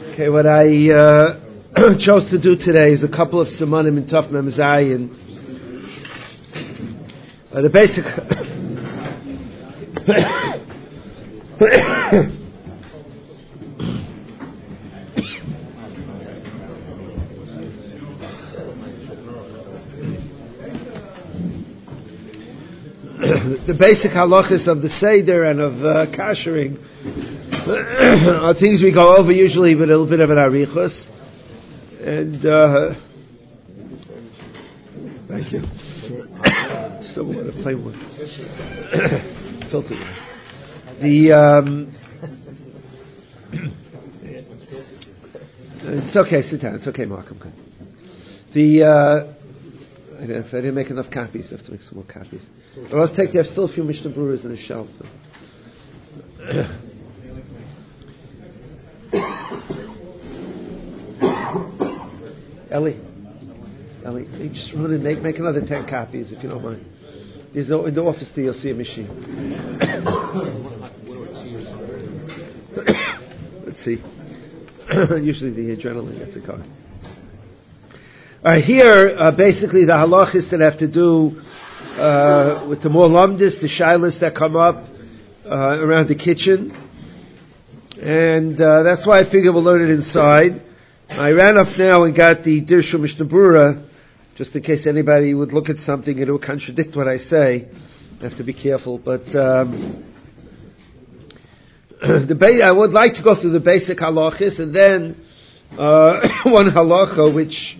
Okay, what I chose to do today is a couple of simanim in Taf Mem Zayin. The basic the basic halachas of the Seder and of kashering are things we go over usually with a little bit of an arichos. And thank you. Still want to play one. Filter. It's okay, sit down. It's okay, Mark. I'm good. If I didn't make enough copies, I have to make some more copies. Or I'll take. There's still a few Mishnah Brewers in the shelf. Ellie, you just run and make another 10 copies if you don't mind. There's no in the office there. You'll see a machine. Let's see. Usually the adrenaline gets a car. All right, here basically the halachis that have to do with the more lumdis, the shilas that come up around the kitchen, and that's why I figured we'll learn it inside. I ran up now and got the Dirshu Mishnah Brura, just in case anybody would look at something and it would contradict what I say. I have to be careful, but I would like to go through the basic halachis and then one halacha which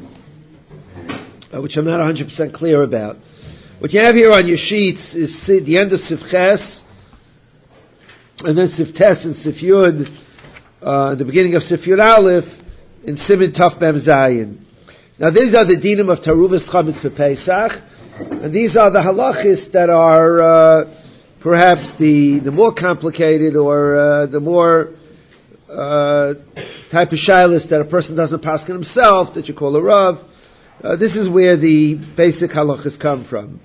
I'm not 100% clear about. What you have here on your sheets is the end of Sifches, and then Siftes and Sifyud, the beginning of Sifyud Aleph, in Siman Taf Mem Zayin. Now these are the dinim of Taruvas Chametz for Pesach, and these are the halachis that are perhaps the more complicated or the more type of shilas that a person doesn't paskin himself, that you call a rav. This is where the basic halachas come from.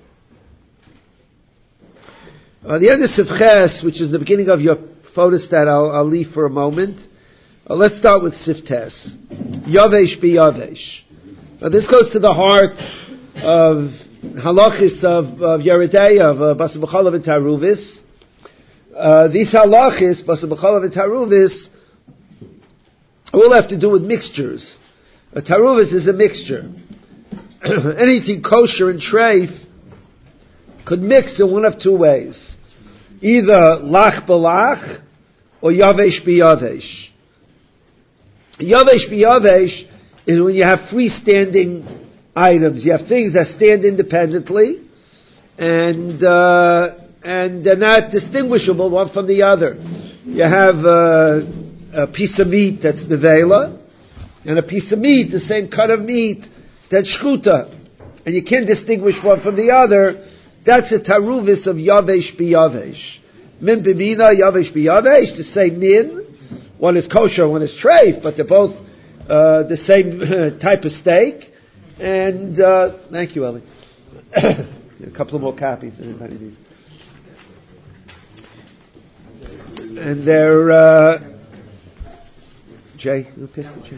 The end of Sifches, which is the beginning of your photostat, I'll leave for a moment. Let's start with Siftes. Yavesh bi Yavesh. Now this goes to the heart of halachis of Yeridei, of Basar B'chalav and Taruvis. These halachis, Basar B'chalav and Taruvis, all have to do with mixtures. A Taruvis is a mixture. Anything kosher and treif could mix in one of two ways. Either lach b'lach or yavesh b'yavesh. Yavesh b'yavesh is when you have freestanding items. You have things that stand independently and they're not distinguishable one from the other. You have a piece of meat that's nevela and a piece of meat, the same cut of meat, that's shchuta, and you can't distinguish one from the other. That's a taruvis of yavesh b'yavesh. Min b'mina, yavesh b'yavesh, the same min. One is kosher, one is treif, but they're both the same type of steak. And thank you, Ellie. A couple of more copies that anybody needs. And they're Jay, you pissed at Jay.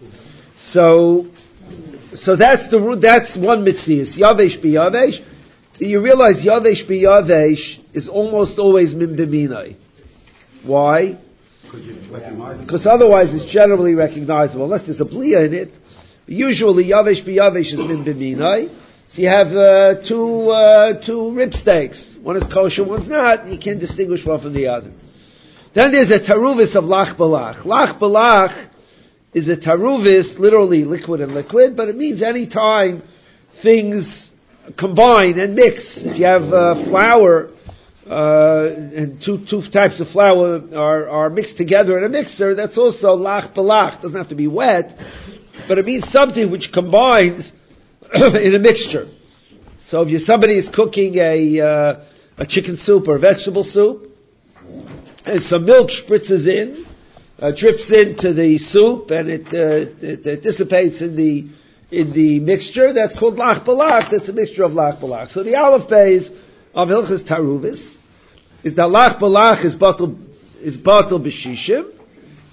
So that's one mitzvah. Yavesh b'yavesh. You realize yavesh b'yavesh is almost always min b'minai. Why? Because otherwise it's generally recognizable, unless there's a bliya in it. Usually yavesh b'yavesh is min b'minai. So you have two rib steaks. One is kosher, one's not. You can't distinguish one from the other. Then there's a taruvis of lach b'lach. Lach b'lach is a taruvis, literally liquid and liquid, but it means any time things combine and mix. If you have flour and two types of flour are mixed together in a mixer, that's also lach b'lach. It doesn't have to be wet, but it means something which combines in a mixture. So if somebody is cooking a chicken soup or vegetable soup, and some milk spritzes in, drips into the soup, and it dissipates in the mixture. That's called lach b'lach. That's a mixture of lach b'lach. So the aleph beis of Hilchos Taruvis is that lach b'lach is batal b'shishim,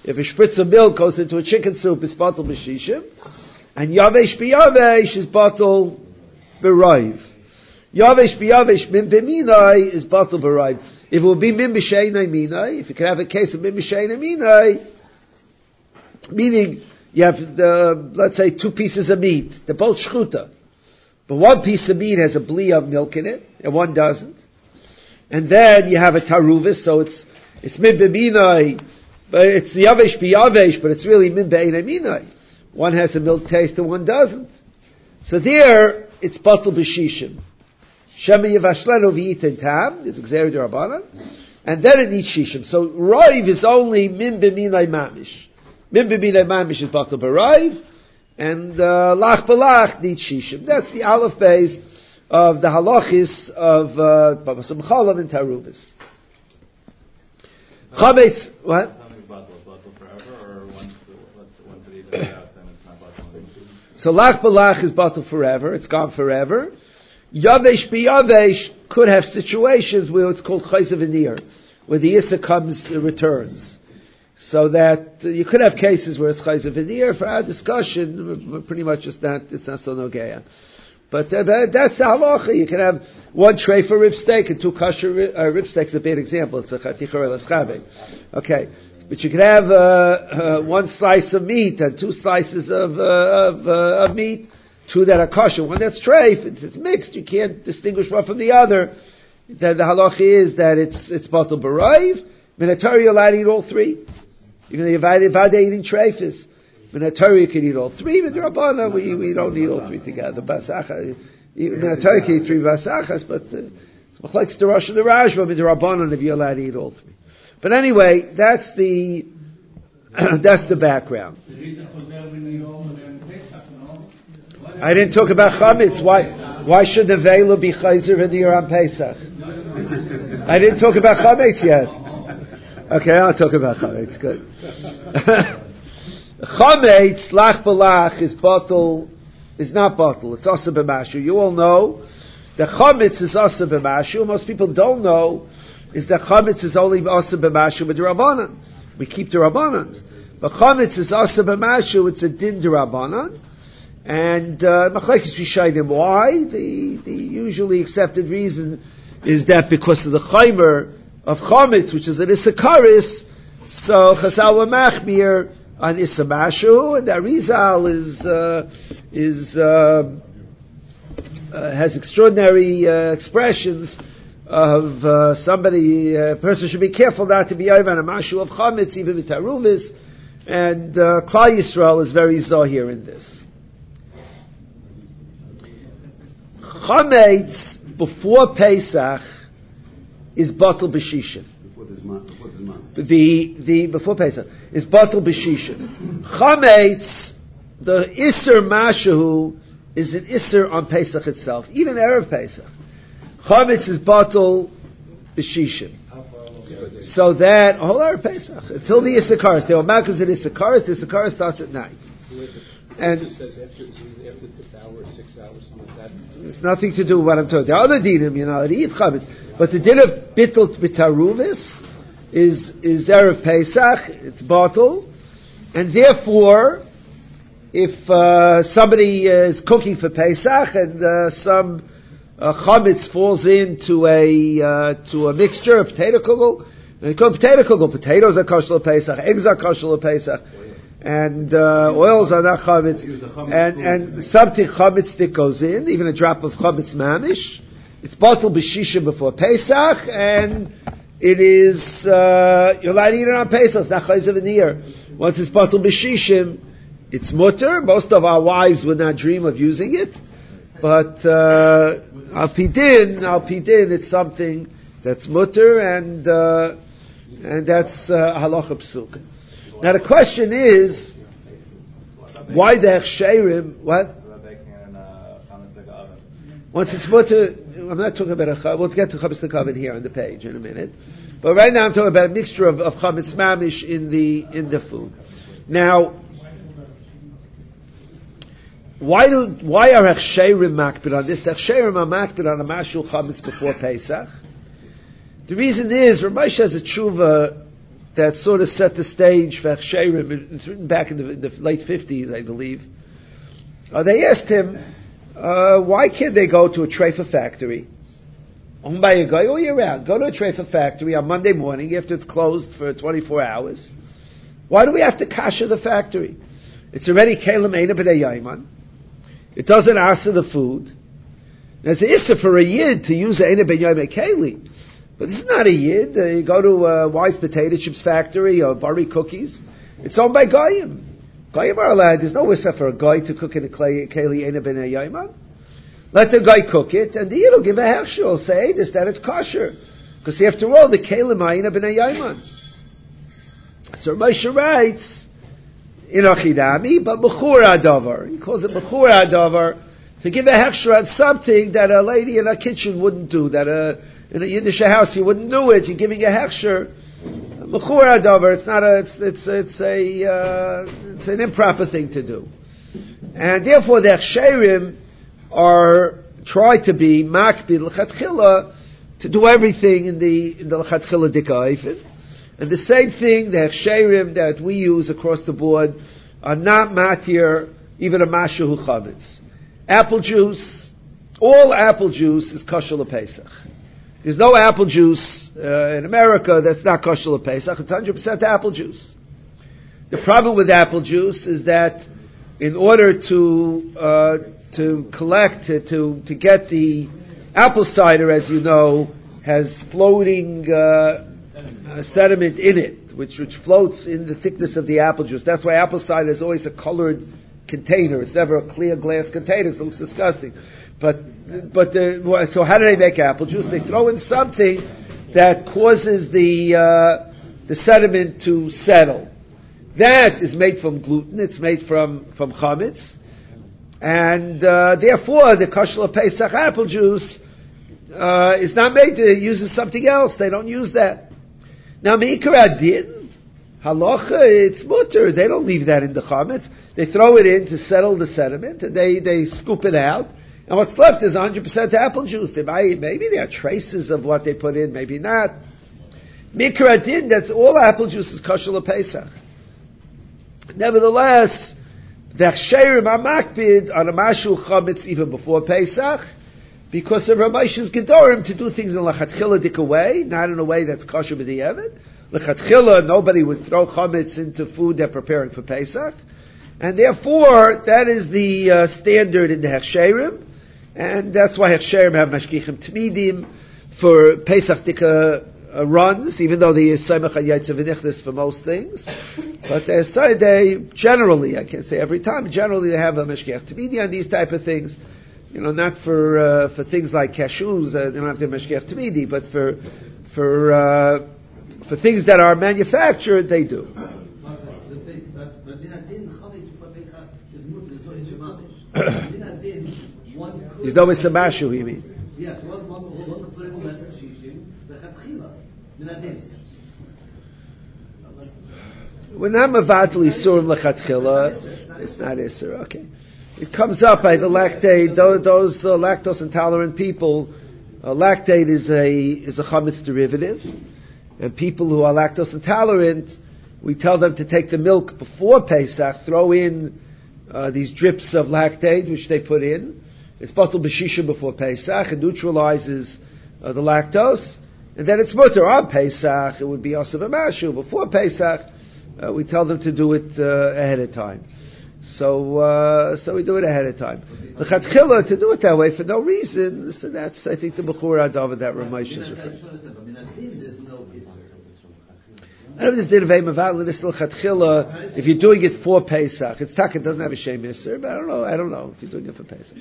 If a spritz of milk goes into a chicken soup, it's batal b'shishim. And yavesh b'yavesh is batal b'raiv. Yavesh b'yavesh min b'minai is batal b'raiv. If it would be min b'sheinai minai, if you could have a case of min b'sheinai minai, meaning you have, let's say, 2 pieces of meat. They're both shchuta. But one piece of meat has a bli of milk in it, and one doesn't. And then you have a taruvis, so it's min b'minai, but it's yavesh b'yavesh, but it's really min b'einai minai. One has a milk taste and one doesn't. So there, it's batal b'shishim. Shema yivashlenu v'yitin tam, is gzera d'Rabbanan, and then it needs shishim. So raiv is only min b'minai mamish. Min b'minai mamish is batal b'raiv, and lach b'lach needs shishim. That's the aleph base of the halachis of Baba Chalam and Tarubis. Chametz, what? So lach b'lach is batal forever, it's gone forever. Yavesh b'yavesh could have situations where it's called chayzav v'nir, where the issa comes, returns. So that you could have cases where it's chayzav v'nir. For our discussion, pretty much it's not so nogeya. But that's the halacha. You can have one tray for rib steak and 2 kosher rib steaks. A bad example. It's a chaticha or l'schabek. Okay. But you can have 1 slice of meat and 2 slices of meat, 2 that are kosher, 1 that's treif. It's mixed. You can't distinguish one from the other. The halacha is that it's batal b'raiv. Minatari you're allowed to eat all 3. Even if you're eating treifis. Minatari you can eat all 3. Midrabana we don't eat all 3 together. Basacha. Minatari can eat 3 basachas, but it's machlekes the Rosh and the Rashba. Midrabana if you're allowed to eat all 3. But anyway, that's the background. I didn't talk about chametz. Why should the veilu be chayzer in the year on Pesach? I didn't talk about chametz yet. Okay, I'll talk about chametz. Good. Chametz lach b'lach is not bottle. It's asa b'mashu. You all know that chametz is asa b'mashu. Most people don't know is that chametz is only asa b'mashu with the rabbanan. We keep the rabbanans, but chametz is asa b'mashu. It's a din d'Rabbanan, and machlekes rishayim. Why? The usually accepted reason is that because of the chaimer of chametz, which is an isakaris, so chazal were machmir on isamashu, and that Rizal has extraordinary expressions of a person should be careful not to be over on a mashu of chametz, even with taruvis, and Klal Yisrael is very zahir in this. Chametz before Pesach is batal b'shishim. The before Pesach is batal b'shishim. Chametz, the iser mashu is an iser on Pesach itself, even erev Pesach. Chametz is batal b'shishim. So that whole erev Pesach until the Issachar. There were makas at Issachar. The Issachar starts at night. And it says after 5 hours, 6 hours, something like that. It's nothing to do with what I'm talking. The other dinim, it eat chametz, but the din of bittul b'taruvis is erev Pesach. It's batal, and therefore, if somebody is cooking for Pesach and some chametz falls into a mixture of potato kugel, potatoes are kosher Pesach, eggs are kosher Pesach, and oils are not chametz, and something chametz stick goes in, even a drop of chametz mamish. It's batal b'shishim before Pesach, and it is you're allowed to eat it on Pesach. It's not chayzav v'nir. Once it's batal b'shishim, it's mutter. Most of our wives would not dream of using it, but al pidin, it's something that's mutter, and that's halacha psuka. Now the question is, why the hechsherim? What? Once it's mutter, I'm not talking about we'll get to chametz l'kavod here on the page in a minute, but right now I'm talking about a mixture of chametz mamish in the food. Now, why are hechsherim makbid on this? The hechsherim are makbid on a mashul chametz before Pesach. The reason is Ramesh has a tshuva that sort of set the stage for Hechsherim. It's written back in the late 50s, I believe. They asked him, why can't they go to a treifa factory, owned by a guy all year round? Go to a treifa factory on Monday morning after it's closed for 24 hours. Why do we have to kasha the factory? It's already kelim eina b'nei yaiman. It doesn't answer the food. There's an issa for a yid to use the eina b'nei yaiman keli. But this is not a yid. You go to a Wise Potato Chips factory or Bari Cookies. It's owned by goyim. Goyim are allowed. There's no issa for a guy to cook in a keli eina b'nei yaiman. Let the guy cook it, and the yid will give a hechsher. He'll say that it's kosher, because after all, the kelim eina b'nei yaiman. So Moshe writes in Achidami, but Bechur Adavar. He calls it Bechur Adavar, to give a hechsher on something that a lady in a kitchen wouldn't do, that in a Yiddish house you wouldn't do it. You're giving a hechsher. Bechur Adavar. It's an improper thing to do, and therefore the Hechsherim are try to be makbid l'chatchila to do everything in the l'chatchila dika'ifin. And the same thing, the Hechsherim that we use across the board are not matir, even a mashahu chametz. Apple juice, all apple juice is kosher l'Pesach. There's no apple juice in America that's not kosher l'Pesach. It's 100% apple juice. The problem with apple juice is that in order to collect, to get the apple cider, as you know, has floating sediment in it, which floats in the thickness of the apple juice. That's why apple cider is always a colored container. It's never a clear glass container. It looks disgusting. So how do they make apple juice? They throw in something that causes the sediment to settle. That is made from gluten. It's made from chametz, and therefore the kosher Pesach apple juice is not made. It uses something else. They don't use that. Now, Meikar Adin, halacha, it's mutter. They don't leave that in the chametz. They throw it in to settle the sediment, and they scoop it out. And what's left is 100% apple juice. Maybe there are traces of what they put in, maybe not. Meikar Adin, that's all apple juice is kosher Pesach. Nevertheless, the Hechsherim are makbid on a mashu chametz even before Pesach, because of Ramesh's Gedorim to do things in l'chatchila dik way, not in a way that's kosher b'di'evet. L'chatchila, nobody would throw chametz into food they're preparing for Pesach, and therefore that is the standard in the Hechsherim, and that's why Hechsherim have mashkichim tmidim for Pesach dik runs, even though they use Saimach and Yaitzav V'nichnas for most things. But they generally, I can't say every time, generally they have a Meshkiach Tamidi on these type of things. You know, not for things like cashews, they don't have to Meshkiach Tamidi, but for things that are manufactured, they do. There's no Misamashu, you mean? Yes, we're not mavatul isurim lechatchila. It's not isur. Okay, it comes up by the lactate. Those lactose intolerant people, lactate is a chametz derivative, and people who are lactose intolerant, we tell them to take the milk before Pesach, throw in these drips of lactate which they put in. It's batul b'shisha before Pesach. It neutralizes the lactose. And then it's mutter on Pesach. It would be also a mashu. Before Pesach, we tell them to do it ahead of time. So we do it ahead of time. The chatchila, to do it that way for no reason, so that's, I think, the Bechur Adav that Ramesh is referring to. I don't know if this did of this chatchila, if you're doing it for Pesach, it doesn't have a shem iser, but I don't know if you're doing it for Pesach.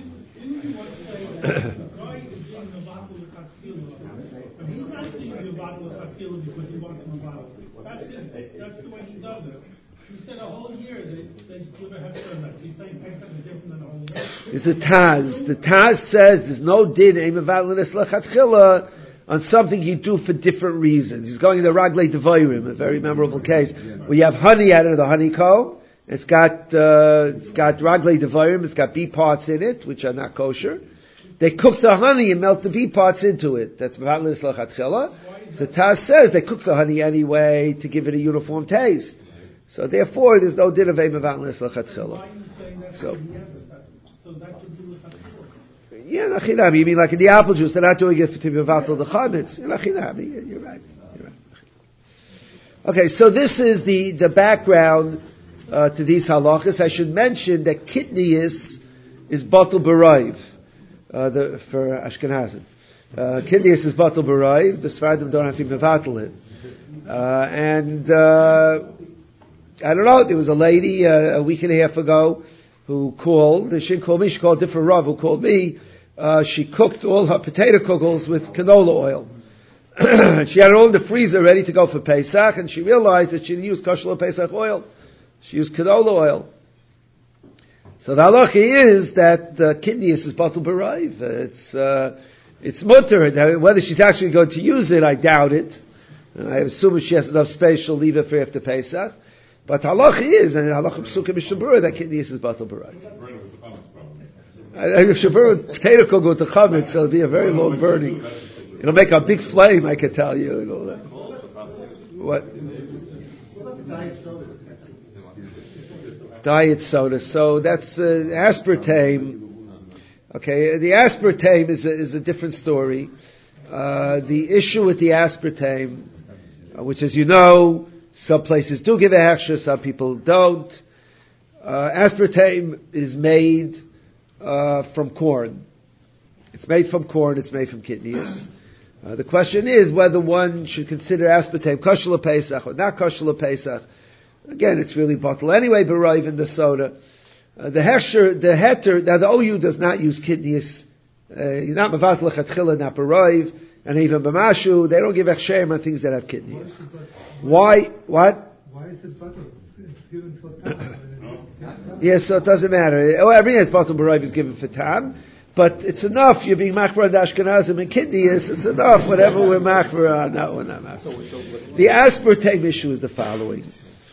Because he wants him a bottle. That's the way he does it. He said a whole year they give a hefker. He's saying Pesach is different than a whole year. It's a Taz. The Taz says there's no din emavatlanis lachatchila on something you do for different reasons. He's going to Raglei Devorim, a very memorable case, where you have honey out of the honeycomb. It's got Raglei Devorim. It's got bee parts in it, which are not kosher. They cook the honey and melt the bee parts into it. That's mevatlanis lachatchila. So Taz says they cook the honey anyway to give it a uniform taste. So therefore, there's no din of Eim Mevatel L'Chatchila. So that should be yeah, Nachinami. You mean like in the apple juice, they're not doing it to Mevatel the Chametz. Nachinami. You're right. Okay, so this is the background to these halachas. I should mention that kitnius is batel b'raiv for Ashkenazim. Kitnius is batel b'raiv. The Sfaradim don't have to mevatel it. And I don't know. There was a lady a week and a half ago who called. She didn't call me. She called a different Rav who called me. She cooked all her potato kugels with canola oil. She had it all in the freezer ready to go for Pesach, and she realized that she didn't use kosher Pesach oil. She used canola oil. So the halacha is that kitnius is batel b'raiv. It's mutter. Now, whether she's actually going to use it, I doubt it. I assume if she has enough space, she'll leave it for after Pesach. But halacha is, and halacha psukim mishabura, that kitnius is batel b'raiv. If she burn with potato kugel with the chametz, it'll be a very long burning. It'll make a big flame, I can tell you. And all that. What? Diet soda. So that's aspartame. Okay, the aspartame is a different story. The issue with the aspartame, which, as you know, some places do give a hechsher, some people don't. Aspartame is made from corn. It's made from corn. It's made from kitnius. The question is whether one should consider aspartame kosher l'Pesach or not kosher l'Pesach. Again, it's really bottle anyway, b'raiv in the soda. The heter, now the OU does not use kitnius. You're not mevatel l'chatchila, not b'raiv, and even b'mashu, they don't give hechsherim on things that have kitnius. Why? What? Why is it butter? It's given for tam. Yes, so it doesn't matter. Everything that's bottle b'raiv is given for tam. But it's enough. You're being machmer on the Ashkenazim and kitnius. It's enough. Whatever we're machmer on, no, we're not machmer. The aspartame issue is the following.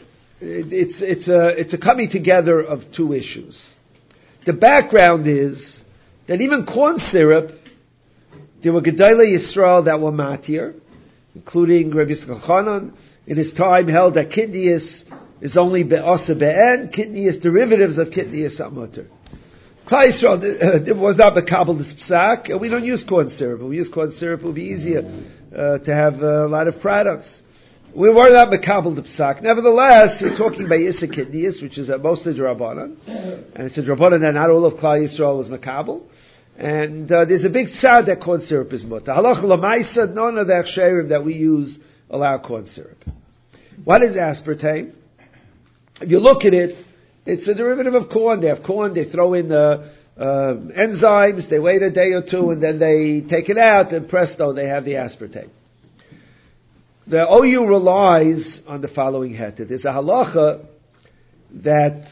It's a coming together of two issues. The background is that even corn syrup, there were Gedolei Yisrael that were matir, including Rabbi Yisrael Chanan. In his time, held that kitnius is only be'asa be'en. Kitnius, derivatives of kitnius are mutter. Klal Yisrael was not mekabel this psak, and we don't use corn syrup. If we use corn syrup, it will be easier to have a lot of products. We were not mekabel the psak. Nevertheless, we're talking by Yisra kitnius, which is mostly Drabanan, and it's a Drabanan that not all of Klal Yisrael was mekabel. And there's a big tzad that corn syrup is mutter. Halacha l'maisa, none of the hechsherim that we use allow corn syrup. What is aspartame? If you look at it, it's a derivative of corn. They have corn, they throw in the enzymes, they wait a day or two, and then they take it out, and presto, they have the aspartame. The OU relies on the following heter. There's a halacha that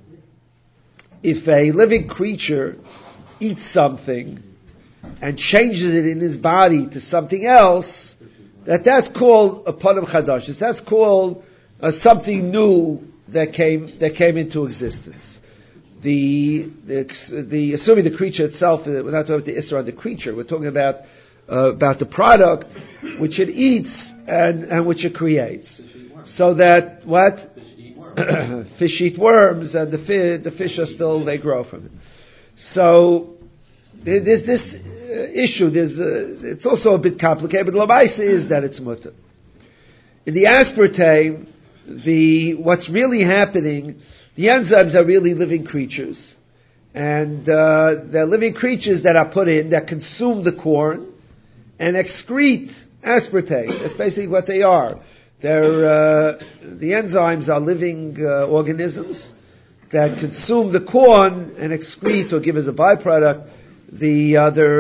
if a living creature eats something and changes it in his body to something else, that's called a panim chadash. That's called something new that came into existence. The assuming the creature itself, we're not talking about the isra on the creature. We're talking about the product which it eats and which it creates. So that what fish eat worms, and the fish are still, they grow from it. So there's this issue. It's also a bit complicated, but the lamaisa is that it's mutter. In the aspartame, what's really happening, the enzymes are really living creatures. And they're living creatures that are put in, that consume the corn and excrete aspartame. That's basically what they are. The enzymes are living organisms that consume the corn and excrete or give as a byproduct the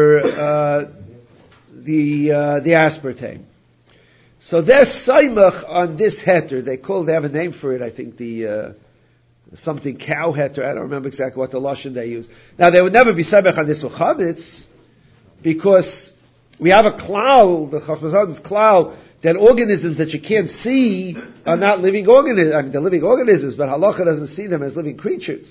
aspartame. So they're saimach on this heter. They have a name for it. I think something cow heter. I don't remember exactly what the lashon they use. Now they would never be saimach on this chametz because we have a klal, the Chacham klal, that organisms that you can't see are not living organisms. I mean, they're living organisms, but halacha doesn't see them as living creatures.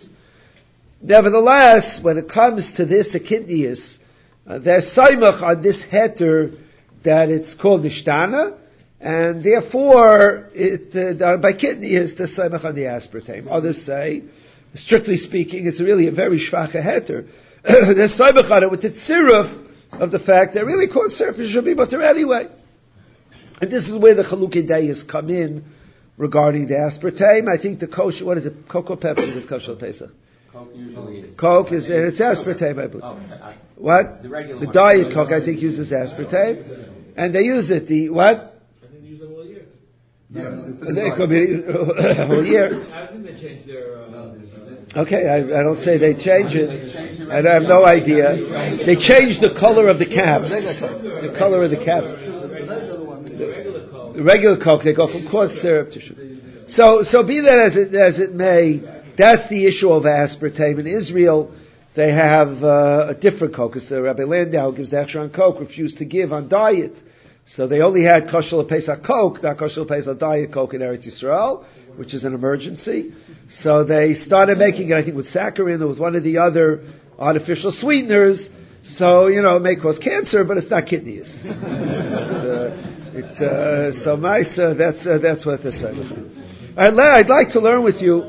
Nevertheless, when it comes to this akidnius, they're saimach on this heter that it's called nishtana, and therefore by kidney is the saimach on the aspartame. Others say, strictly speaking, it's really a very shvacha heter. There's saimach on it with the tziruf of the fact that really corn syrup should be butter anyway. And this is where the Chalukei Deis come in regarding the aspartame. I think the kosher, what is it, Cocoa Pepsi is kosher Pesach. Coke usually is. Coke is, it's aspartame, I believe. Oh, What? The regular The one. diet Coke, I think, uses aspartame. And they use it, the, what? I didn't use it all year. They could be a whole year. I think they changed their. Okay, I don't say they change it. I have no idea. They changed the color of the caps. The color of the caps. The regular Coke, they go from corn syrup to sugar. So be that as it may, that's the issue of aspartame. In Israel, they have a different Coke. Because Rabbi Landau gives the Hechsher on Coke, refused to give on diet. So they only had kosher Pesach Coke, not kosher Pesach diet Coke in Eretz Yisrael, which is an emergency. So they started making it, I think, with saccharin or with one of the other artificial sweeteners. So, it may cause cancer, but it's not kidneys. So nice, that's what they're saying. I'd like to learn with you.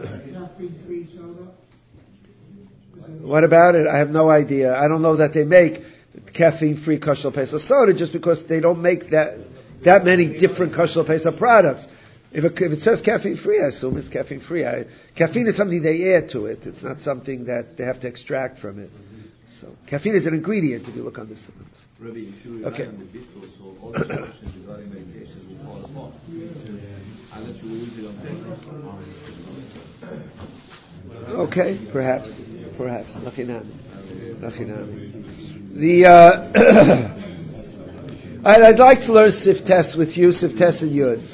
What about it? I have no idea. I don't know that they make caffeine-free kosher Pesach soda just because they don't make that many different kosher Pesach products. If it says caffeine-free, I assume it's caffeine-free. Caffeine is something they add to it. It's not something that they have to extract from it. So caffeine is an ingredient if you look on the supplements. Rabbi, if you rely Okay. on the bistro, so all the questions regarding medications will fall apart. Unless you use it on paper. Okay, perhaps. Nachinami. I'd like to learn Siftes with you, Siftes and Yud.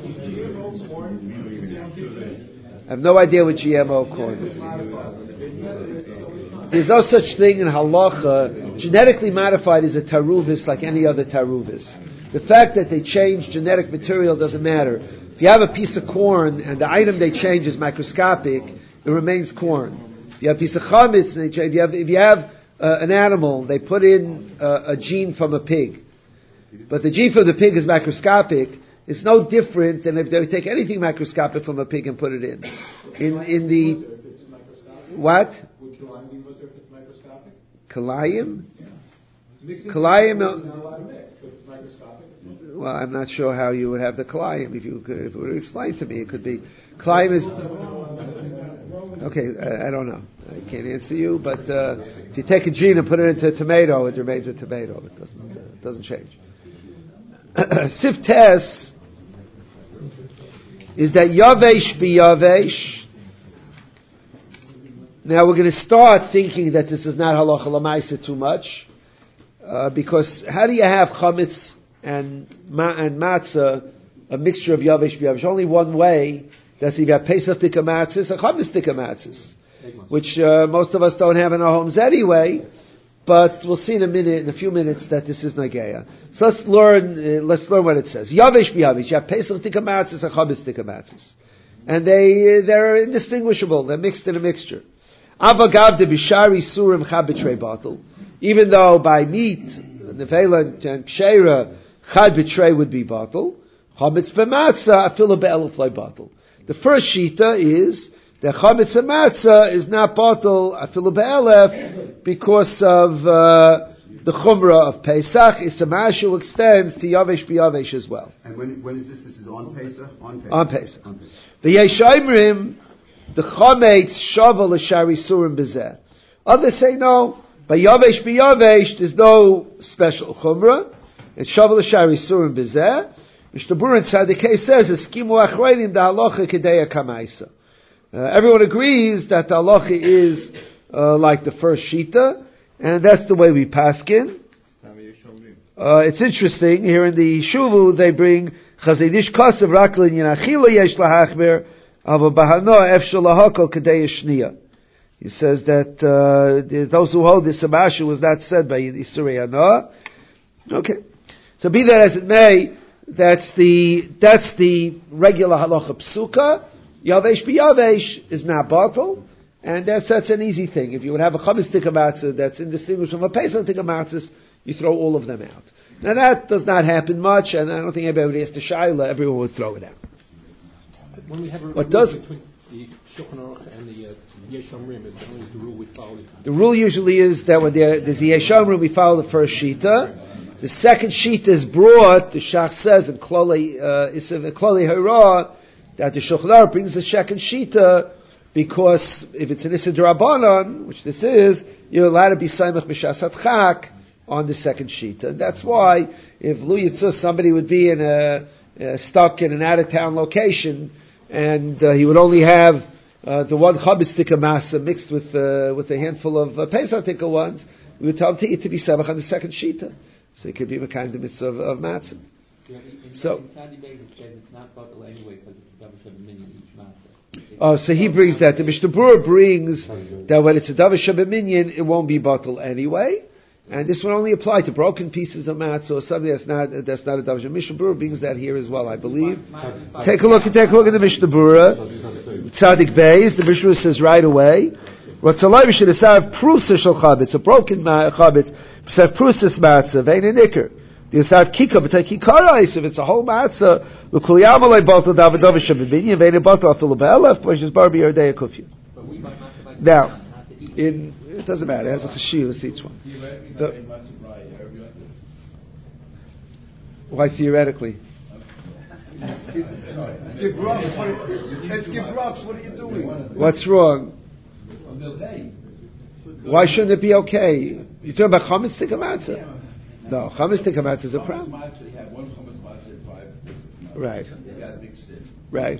I have no idea what GMO corn is. There's no such thing in halacha. Genetically modified is a taruvis like any other taruvis. The fact that they change genetic material doesn't matter. If you have a piece of corn and the item they change is microscopic, it remains corn. If you have a piece of chametz, and they change, if you have an animal, they put in a gene from a pig, but the gene from the pig is microscopic. It's no different than if they take anything microscopic from a pig and put it in. In the what? Would kalayim be mutter if it's microscopic? Kalayim? Mixing Kalayim. not allowed to mix, but if it's microscopic, it's mutter. Well, I'm not sure how you would have the kalayim. If it would explain to me, it could be kalayim is. Okay, I don't know. I can't answer you. But if you take a gene and put it into a tomato, it remains a tomato. It doesn't change. Siftes is that yavesh be yavesh. Now we're going to start thinking that this is not halacha l'maisa too much, because how do you have chametz and matzah, a mixture of yavesh be yavesh? Only one way. That's if you have pesach tika matzahs and chametz tika matzahs, which most of us don't have in our homes anyway. But we'll see in a few minutes, that this is nageya. So let's learn what it says. Yavesh b'yavesh. You have pesach tika matzahs and chametz tika matzahs, and they're indistinguishable. They're mixed in a mixture. Avagav de bishari surim chad b'trei batel. Even though by meat, nevela and kshera, chad b'trei would be batel. Chametz b'matzah afilu be'eluf loy batel. The first shita is the chametz and matzah is not batel afilu be'elef because of the chumrah of Pesach. Isamashu extends to yavesh b'yavesh as well. And when is this? This is on Pesach? On Pesach. The Yeshayimrim, the chametz shavel l'shari surim bezeh. Others say no. By yavesh b'yavesh, there's no special chumrah. It's shavel l'shari surim bezeh. Mr. Burin Tzadikei says, "Eskimu achreinim da halacha kedeya kamaisa." Everyone agrees that the halacha is like the first shita, and that's the way we paskin. It's interesting here in the Shuvu they bring Chazedish Kasav Raklin Yanachila Yesh Lahachmer Ava Bahano Efshel Lahakol Kedeya Shniya. He says that those who hold this Samashu was not said by Yisurei Hana. Okay, so be that as it may. That's the regular halacha psuka. Yavesh b'yavesh is not batel, and that's an easy thing. If you would have a chametz tika matzah that's indistinguishable from a pesach tika matzah, you throw all of them out. Now that does not happen much, and I don't think everybody has to shaila, everyone would throw it out. When we have a What rule does- between the Shulchan Aruch and the Yesh Omrim, it's always the rule we follow. The rule usually is that when there's the Yeshamrim, we follow the first Shita. The second Shita is brought, the Shach says in Klolei Hara, that the Shulchan Aruch brings the second Shita, because if it's an Issa D'Rabbanan, which this is, you're allowed to be Saimach B'Shas Hatchak on the second Shita. And that's why, if Lu Yitzur, somebody would be stuck in an out-of-town location, and he would only have the one Chametz Tikka Masa mixed with a handful of Pesach Tikka ones, we would tell him to eat to be Samach on the second Shita. So it could be a kind of mitzvah of matzah. So, in Sadi Beis it says it's not bottle anyway because it's a double shabbat minyan each matzah. so he brings that. The Mishnah Berurah brings that when it's a davar shabbat minyan, it won't be bottle anyway. And this would only apply to broken pieces of matzah or something that's not a davar shabbat. Mishnah Berurah brings that here as well, I believe. Take a look at the Mishnah Berurah. Tzadik Beis, the Mishnah says right away, Ratzalai should have prusa shel chabitz, a broken chabitz, said prusas matzah, vein and ikr. The Yisad kika, but take kikarais, if it's a whole matzah, l'kul yamalei bottle davar davar shabbat minyan, vein and bottle afilu be'elef, which is bar b'yardei kufyu. Now, it doesn't matter, it has a chashivas each one. Why theoretically? Give rocks, what are you doing? What's wrong? Why shouldn't it be okay? You're talking about chametz tikka matzah? No, chametz tikka matzah is a problem. Right. Right.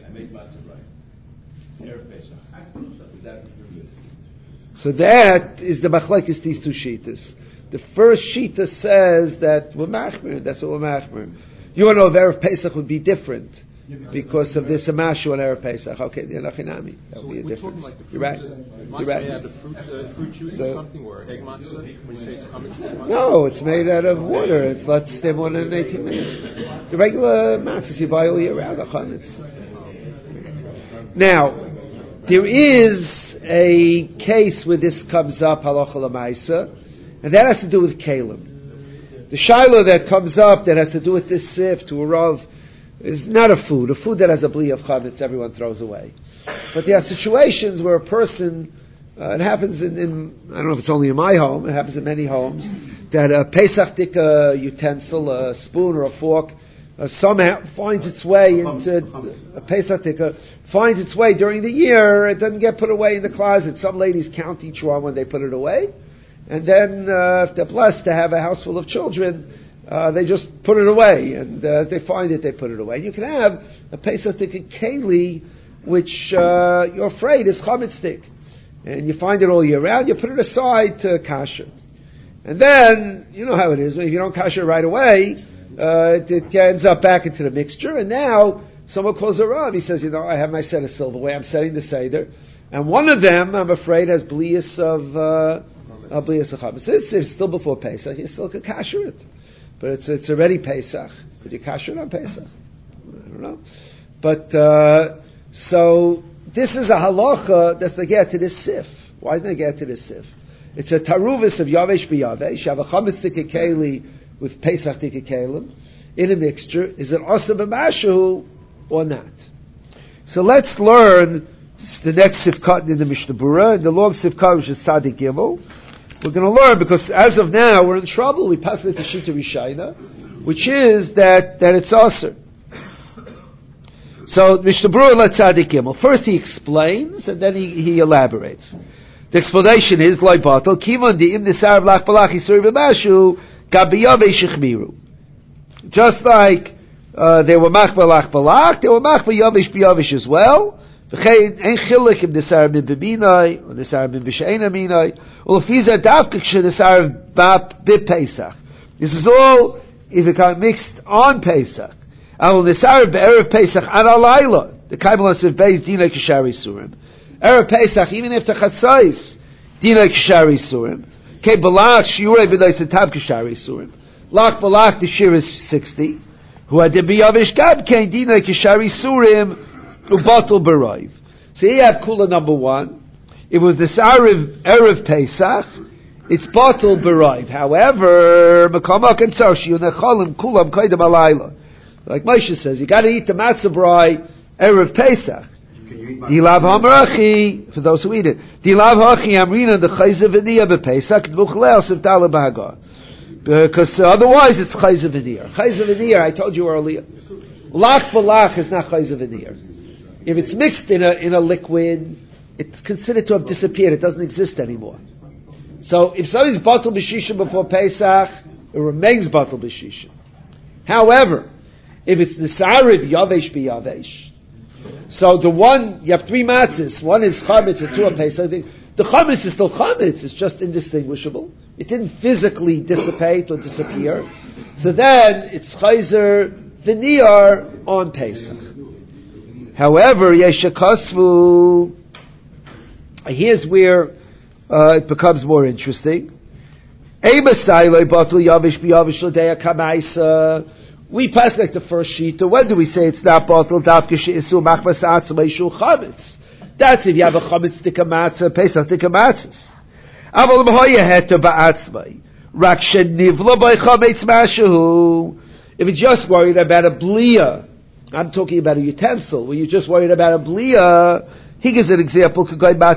So that is the machlekes these two shitas. The first shita says that we're machmir. That's what we're machmir. You want to know if Erev Pesach would be different because of this amashu on Erev Pesach. Okay, the Anachinami. That would be a difference. Like You're right. You're right. The fruit juice or something, or egg matzah, when you say it's chametz matzah? No, it's made out of water. It's let stay more than 18 minutes. The regular matzahs you buy all year round are chametz. Now, there is a case where this comes up, halacha l'maisa, and that has to do with kalim. The shiloh that comes up that has to do with this sif to a rav is not a food that has a bli of chametz everyone throws away. But there are situations where a person, it happens in I don't know if it's only in my home, it happens in many homes, that a Pesach tikka utensil, a spoon or a fork, somehow finds its way into a Pesach tikka, finds its way during the year, it doesn't get put away in the closet. Some ladies count each one when they put it away. And then, if they're blessed to have a house full of children, they just put it away. And as they find it, they put it away. You can have a Pesach tikka keli, which you're afraid is chametz stick. And you find it all year round, you put it aside to kasher. And then, you know how it is, if you don't kasher right away, it ends up back into the mixture. And now, someone calls a rav, he says, I have my set of silverware, I'm setting the seder. And one of them, I'm afraid, has blias of it's still before Pesach. You still could kasher it, but it's already Pesach. Could you kasher it on Pesach? I don't know. But so this is a halacha that's a get to this sif. Why didn't I get to this sif? It's a taruvis of yavesh b'yavesh. You have a chametz tikka keli with Pesach tikka kelim in a mixture. Is it also b'mashu or not? So let's learn the next sifkat in the Mishnah Berurah, the long sifkat which is Tzadik Gimel. We're going to learn, because as of now, we're in trouble. We pass it to Shita Rishayna, which is that it's Aser. So, Mishnah Berurah let Tzadik Gimel. First he explains, and then he elaborates. The explanation is, Loi Batal, Kimon Di'im Nisar V'lach Balach Yisur V'mashu, Gabiyave Shechmiru. Just like they were Mach Balach Balach, they were Mach B'yavish B'yavish as well. Ein chilik im Nisar min b'minai, or Nisar min b'she'ena minai, or l'fiza davka k'she bap b'Pesach. This is all, if it got mixed on Pesach. Al Nisar b'erev Pesach an alayla, the Kaimelos of Beis Dina Kishari Surim. Erev Pesach, even after Chatzais, Dina Kishari Surim. Ke Balach shiurei b'dai setab Kishari Surim. Lach Balach the shir is 60. Who had the biyavish gab kein Dina Kishari Surim. Ubatul Barayv. So here you have kula number one. It was the Erev Pesach, it's bottle b'raiv. However, Mekamak and Tzarshi, Unechalim, Kulam, Kaidam Alayla. Like Moshe says, you gotta eat the matzah b'rai Erev Pesach. Dilav Hamrachi, for those who eat it. Dilav Hachi Amrina, the Chayza V'niyah b'Pesach, D'vuchlel Sivtala B'Hagar. Because otherwise it's Chayza V'niyah. Chayza V'niyah, I told you earlier, Lach b'lach is not Chayza V'niyah. If it's mixed in a liquid, it's considered to have disappeared. It doesn't exist anymore. So if somebody's bottle b'shisha before Pesach, it remains bottle b'shisha. However, if it's nisarid yavesh b'yavesh, so the one, you have three matzahs. One is chametz and two are Pesach. The chametz is still chametz. It's just indistinguishable. It didn't physically dissipate or disappear. So then it's chayzer v'niyar on Pesach. However, yeshakasvu. Here's where it becomes more interesting. We pass like the first shita. When do we say it's not bottle? That's if you have a chametz tikka matzah, Pesach tikka matzahs. If you're just worried about a bliya, I'm talking about a utensil, where you're just worried about a bliya, he gives an example, we have a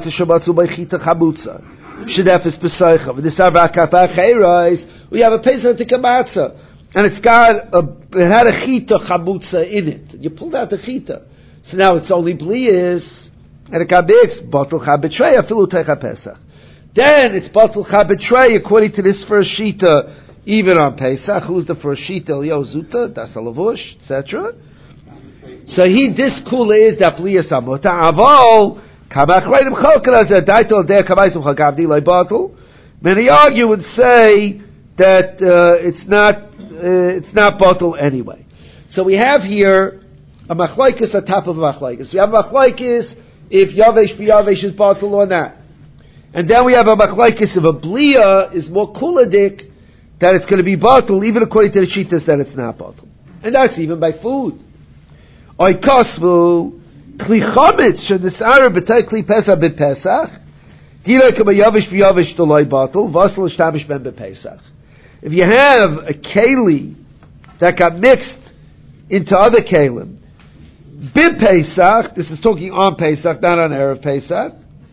Pesach tikka matzah, and it had a chita chabutza in it. You pulled out the chita. So now it's only bliyas, and it got mixed, bottle chabetrei, afilu techa Pesach. Then it's bottle chabetrei, according to this first shita, even on Pesach. Who's the first shita? Eliyahu Zuta, Das Alavush, etc. So this kula is that bliyas amota. Aval, kamach reidim chalkel azeh, daitel deh kamaisum chagavdi lai bottle. Many argue and say that it's not bottle anyway. So we have here a machlokes on top of a machlokes. We have a machlokes if yavesh b'yavesh is bottle or not, and then we have a machlokes if a bliya is more kuladik that it's going to be bottle, even according to the shittas that it's not bottle, and that's even by food. Oikosvu kli chametz shenisara b'tay kli pesach b'pesach gila kama yavesh b'yavesh dolay bottle vasel shtamish ben b'pesach. If you have a keli that got mixed into other kelim, bib Pesach, this is talking on Pesach, not on Erev Pesach.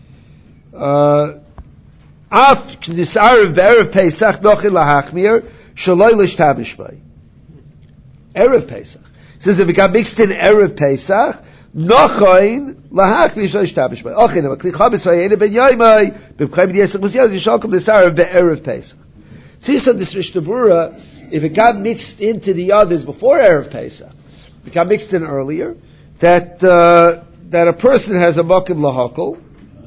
Af nisar Erev Pesach nochil lahachmir shaloi l'shtabish bay. Erev Pesach says if it got mixed in Erev Pesach, nochain lahachmir shaloi l'shtabish bay. Okay, now kli chametz vayene ben yaimai b'mchaim d'yesach muziyaz yishalkom nisar Erev Pesach. See, so this Mishnah Berurah, if it got mixed into the others before Erev Pesach, it got mixed in earlier, that a person has a makim lahakol,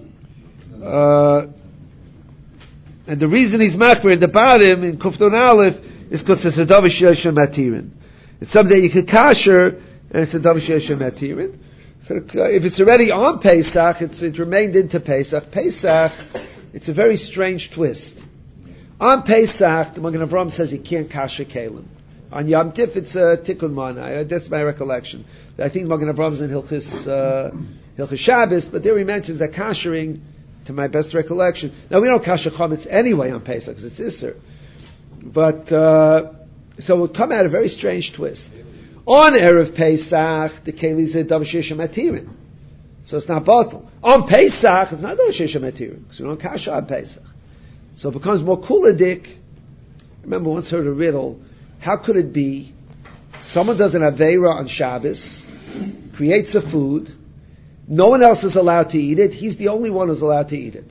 and the reason he's makber in the bottom in Kufton Aleph is because it's a davish yoshem matirin. It's something you can kasher, and it's a davish yoshem matirin. So if it's already on Pesach, it remained into Pesach. Pesach, it's a very strange twist. On Pesach, the Magen Avraham says you can't kasher kelim. On Yom Tif, it's a tikkun mana. That's my recollection. I think Magen Avraham is in Hilchis Shabbos, but there he mentions that kashering, to my best recollection. Now we don't kasher chametz anyway on Pesach because it's Isser, but so it would come out a very strange twist. On Erev Pesach, the keli is a davish yoshem matirin, so it's not bottle. On Pesach, it's not davish yoshem matirin because we don't kasher on Pesach. So it becomes more kuladik. I remember once heard a riddle. How could it be someone does an aveira on Shabbos, creates a food, no one else is allowed to eat it, he's the only one who's allowed to eat it?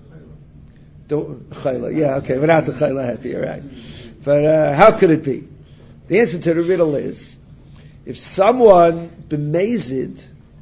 Yeah, okay, without the chayla, you're right. But how could it be? The answer to the riddle is, if someone b'mezid,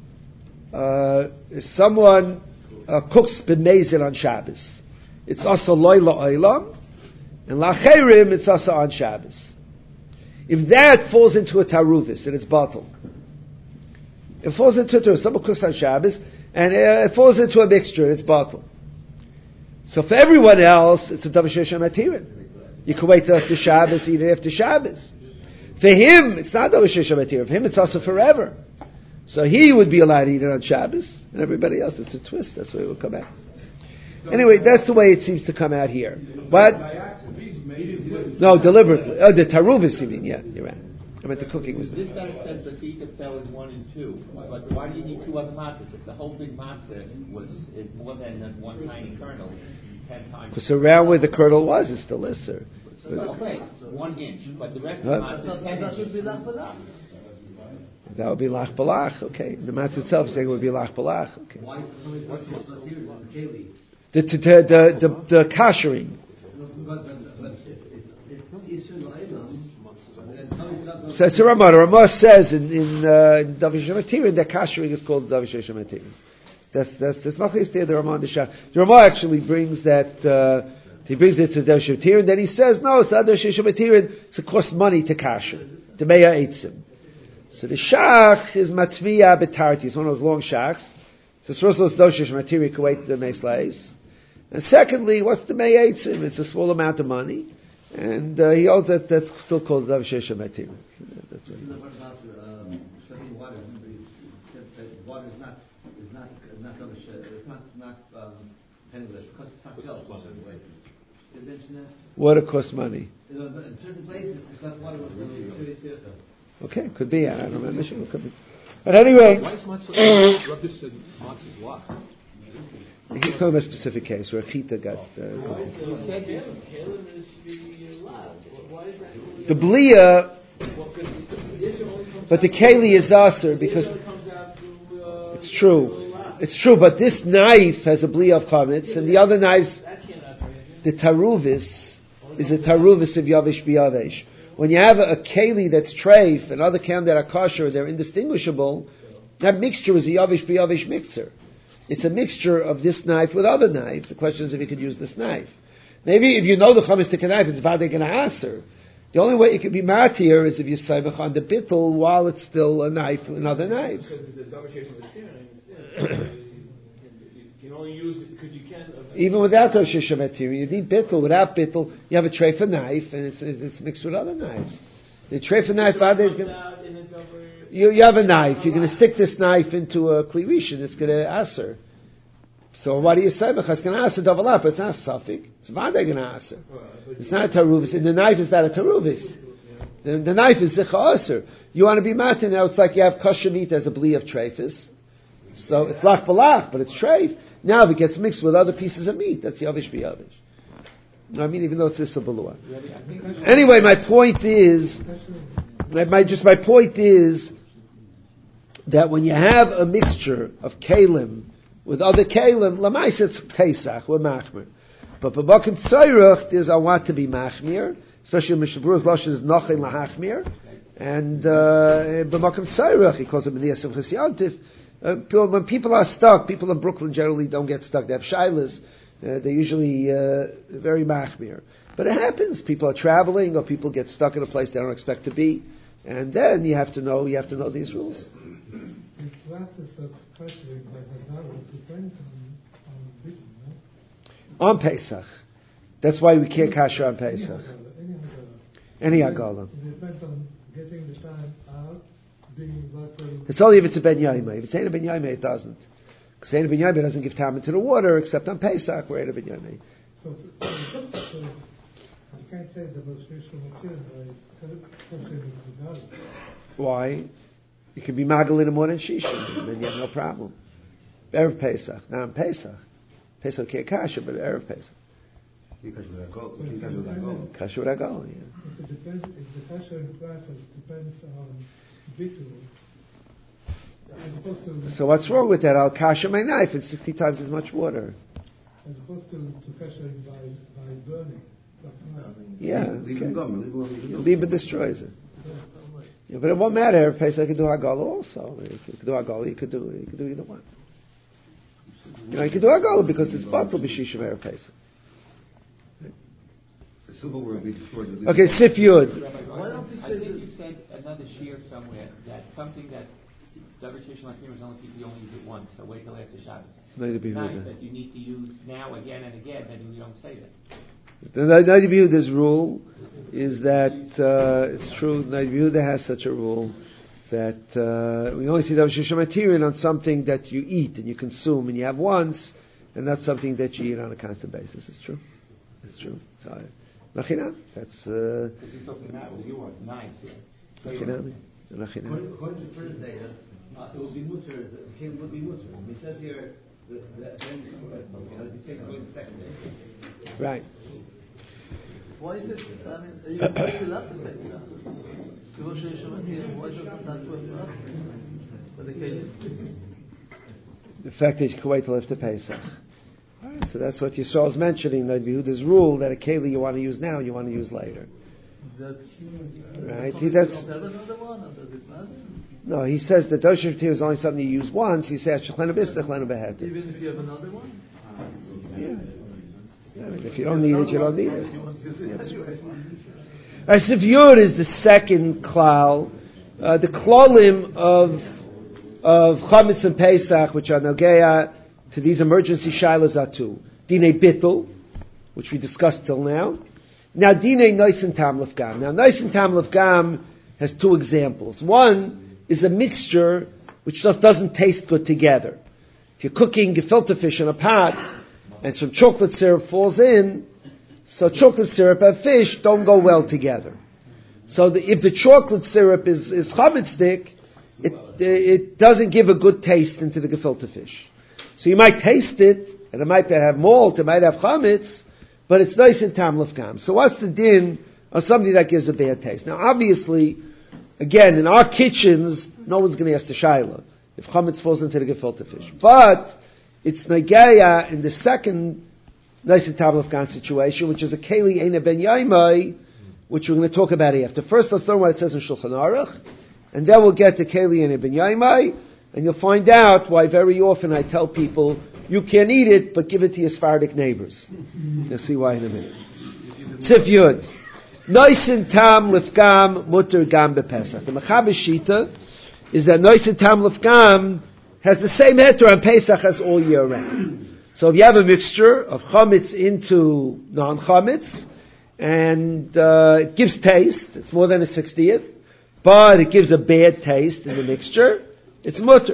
if someone cooks b'mezid on Shabbos, it's also loyla oilam, and lacherim it's also on Shabbos. If that falls into a taruvis and it's bottle, it falls into someone cooks on Shabbos and it falls into a mixture and it's bottle. So for everyone else, it's a davish yoshem matirin. You can wait till after Shabbos, eat it after Shabbos. For him, it's not davish yoshem matirin. For him, it's also forever. So he would be allowed to eat it on Shabbos, and everybody else, it's a twist. That's the way it will come out. Anyway, that's the way it seems to come out here. But no, deliberately. Oh, the taruvis, you mean? Yeah, you're right. I meant the cooking was. This time it says the feet fell in 1 and 2. But why do you need 2 other matzahs? If the whole big matzah is more than one tiny kernel, 10 times. Because around where the kernel was, it's still lesser. Okay, 1 inch, but the rest of the matzah is 10 inches. That would be lach balach. Okay, the matzah itself is saying it would be lach balach. Okay. The kashering. So it's a Ramah. Ramah says in Davish Shematirin that kashering is called Davish Shematirin. That's machlis there. The Ramah and the Shah. The Ramah actually brings that. He brings it to Davish Shematirin. Then he says no, it's not Davish Shematirin. It's it costs money to kasher to meya eitzim. So the shach is matviya betarti. It's one of those long shachs. So first of all, it's Davish Shematirin kuwait the meisleis. And secondly, what's the meya eitzim? It's a small amount of money. And he holds that that's still called Dav Shesha Matir. That's right. What about studying water? Water is not penniless. It costs taxes. Did you mention that? Water costs money. In certain places, it's not water was serious. Okay, could be. I don't remember. Sure, could be. But anyway, Why is matzah? Rabbi said matzah is what? he's talking about a specific case where Chita got. The Blia, but the Keli is Aser because it's true. It's true, but this knife has a Blia of Chametz, and the other knives, the Taruvis, is a Taruvis of Yavish B'Yavish. When you have a Keli that's treif, and other Kam that are kosher, they're indistinguishable, that mixture is a Yavish B'Yavish mixer. It's a mixture of this knife with other knives. The question is if you could use this knife. Maybe if you know the Chametz Tikka knife, it's Vadei Gana Aser. The only way it could be matir is if you say on the bittul while it's still a knife and other knives. You can only use it because you can. Even without Dav Shesha Matir, you need bittul. Without bittul, you have a treifa knife and it's mixed with other knives. The treifa knife, you have a knife. You're going to stick this knife into a kli rishon. It's going to aser. So what do you say? Because it's going to aser davalap. It's not safik. It's vadei going to aser. It's not a taruvis. And the knife is not a taruvis. The knife is zicha aser. You want to be matin now. It's like you have kosher meat as a bli of treifis. So it's lach balach, but it's treif. Now if it gets mixed with other pieces of meat, that's yavish b'yavish. I mean, even though it's issa balua. Anyway, my point is that when you have a mixture of kalim with other kalim, lamais it's pesach, we're machmir. But b'bakim tzayrach, there's I want to be machmir, especially when Mishabura's lashon is nochen lahachmir, and b'bakim tzayrach, he calls it Meniyah Simchas Yantif. When people are stuck, people in Brooklyn generally don't get stuck. They have shilas. They're usually very machmir. But it happens. People are traveling, or people get stuck in a place they don't expect to be, and then you have to know these rules. The process of kashering by Hadalah depends on Pesach. That's why we can't kasher on Pesach. Any Hagala. It depends on getting the time out, being vatel. It's only if it's a Ben Yaimah. If it's a Ben Yaimah, it doesn't. Because a Ben Yaimah doesn't give time into the water, except on Pesach, where a Ben Yaimah. So you can't say the most special material by kashering with Hadalah. Why? You can be magal in the morning shisha, and then you have no problem. Erev Pesach. Now on Pesach. Pesach can't kasher, but Erev Pesach. Kasher with Agol, yeah. If the kashering process depends on bitul, as opposed to... So what's wrong with that? I'll kasher my knife in 60 times as much water. As opposed to kashering by burning. Yeah, okay. Liba destroys it. Yeah, but it won't matter. If Pesach can do Hagala also. You could do Hagala, you could do either one. You could do Hagala because it's Batal B'Shishim Erev Pesach. Okay, Sif Yud. I think you said another shear somewhere that something that David Shishim Matir is only people you only use it once, so wait till after Shabbos. Nice that you need to use now again and again, then you don't say that. The Nadi B'Yehuda's rule is that it's true. Nadi B'Yehuda has such a rule that we only see David Shishim Matirin on something that you eat and you consume and you have once, and not something that you eat on a constant basis. It's true. It's true. So, Nachina, that's... He's talking about what you want, nice. Nachina. According to the first data, it will be mutter, the king will be mutter. It says here, right. Why is it, you can love the Pesach? Why does it not work for the Keli? The fact that you can wait till after Pesach. Right, so that's what Yisrael is mentioning, that Yehuda's rule that a Keli you want to use now, you want to use later. Right? No, he says that Doshim Tir is only something you use once. He says Shechlena B'Istech, Shechlena B'Heter. Even if you have another one? Yeah. I mean, if you don't need it, you don't need it. That's right. Siviyur is the second klal. The klalim of Chametz and Pesach, which are Nogea to these emergency shilas, are two. Dine Bittul, which we discussed till now. Now, Dine Noisen Tam Lefgam. Now, Noisen Tam Lefgam has two examples. One is a mixture which just doesn't taste good together. If you're cooking gefilte fish in a pot and some chocolate syrup falls in, so chocolate syrup and fish don't go well together. So if the chocolate syrup is chametzik, it doesn't give a good taste into the gefilte fish. So you might taste it, and it might have malt, it might have chametz, but it's nice in tam lefgam. So what's the din of something that gives a bad taste? Now obviously, again, in our kitchens, no one's going to ask the shaila if chametz falls into the gefilte fish. But it's negaya in the second nice in tam lefgam situation, which is a keli eina ben yaimai, which we're going to talk about after. First, let's learn what it says in Shulchan Aruch, and then we'll get to keli eina ben yaimai, and you'll find out why very often I tell people, you can't eat it, but give it to your Sephardic neighbors. You'll see why in a minute. Sif Yud. Noisin tam lifgam mutter gam bepesach. The Mechaber Shita is that noisin tam lifgam has the same heter on Pesach as all year round. So if you have a mixture of chametz into non-chametz, and it gives taste, it's more than a 60th, but it gives a bad taste in the mixture, it's mutter.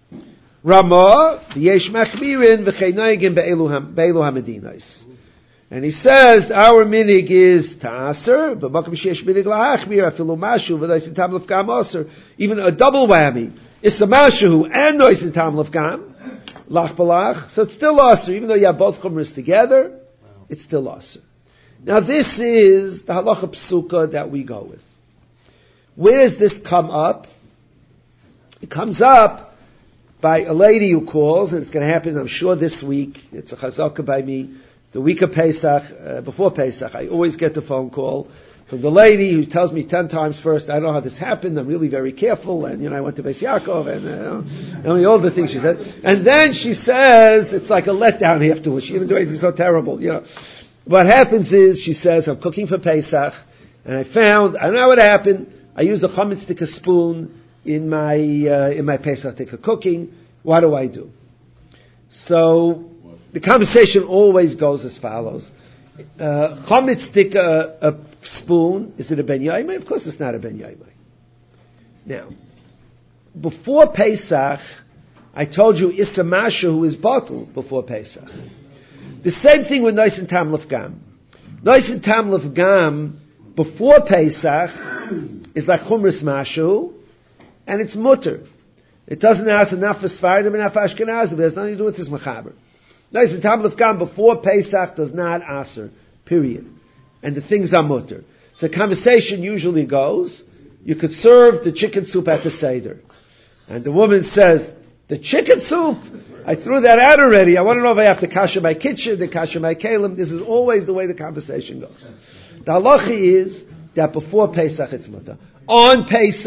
Ramah, yesh machmirin v'cheinoigim be'elu hamedinais. And he says, our minig is ta'aser, but makom sheyesh minig la'achmir, afilu mashu, v'noisin tam lefgam aser. Even a double whammy. Issa mashu and noisin tam lefgam, lach balach. So it's still aser, even though you have both chumras together, it's still aser. Now this is the halacha psuka that we go with. Where does this come up? It comes up by a lady who calls, and it's going to happen, I'm sure, this week. It's a chazaka by me. The week of Pesach, before Pesach, I always get the phone call from the lady who tells me 10 times first, I don't know how this happened, I'm really very careful, and I went to Beis Yaakov, and all the things she said. And then she says, it's like a letdown afterwards. She didn't do anything so terrible, What happens is, she says, I'm cooking for Pesach, and I don't know what happened, I used a chametz stick spoon in my Pesach tikka cooking. What do I do? So the conversation always goes as follows: chametz stick a spoon. Is it a ben yaimai? Of course, it's not a ben yaimai. Now, before Pesach, I told you Issa Masha who is bottled before Pesach. The same thing with Noisin Tam Lefgam. Noisin Tam Lefgam before Pesach is like Chumras Mashu, and it's mutter. It doesn't ask enough for Sfardim and enough for Ashkenazim, but it has nothing to do with this Mechaber. Noisin Tam Lefgam before Pesach does not aser, period. And the things are mutter. So conversation usually goes, you could serve the chicken soup at the Seder. And the woman says, the chicken soup? I threw that out already. I want to know if I have to kasha my kitchen, the kasha my kalim. This is always the way the conversation goes. The halacha is that before Pesach it's mutter. On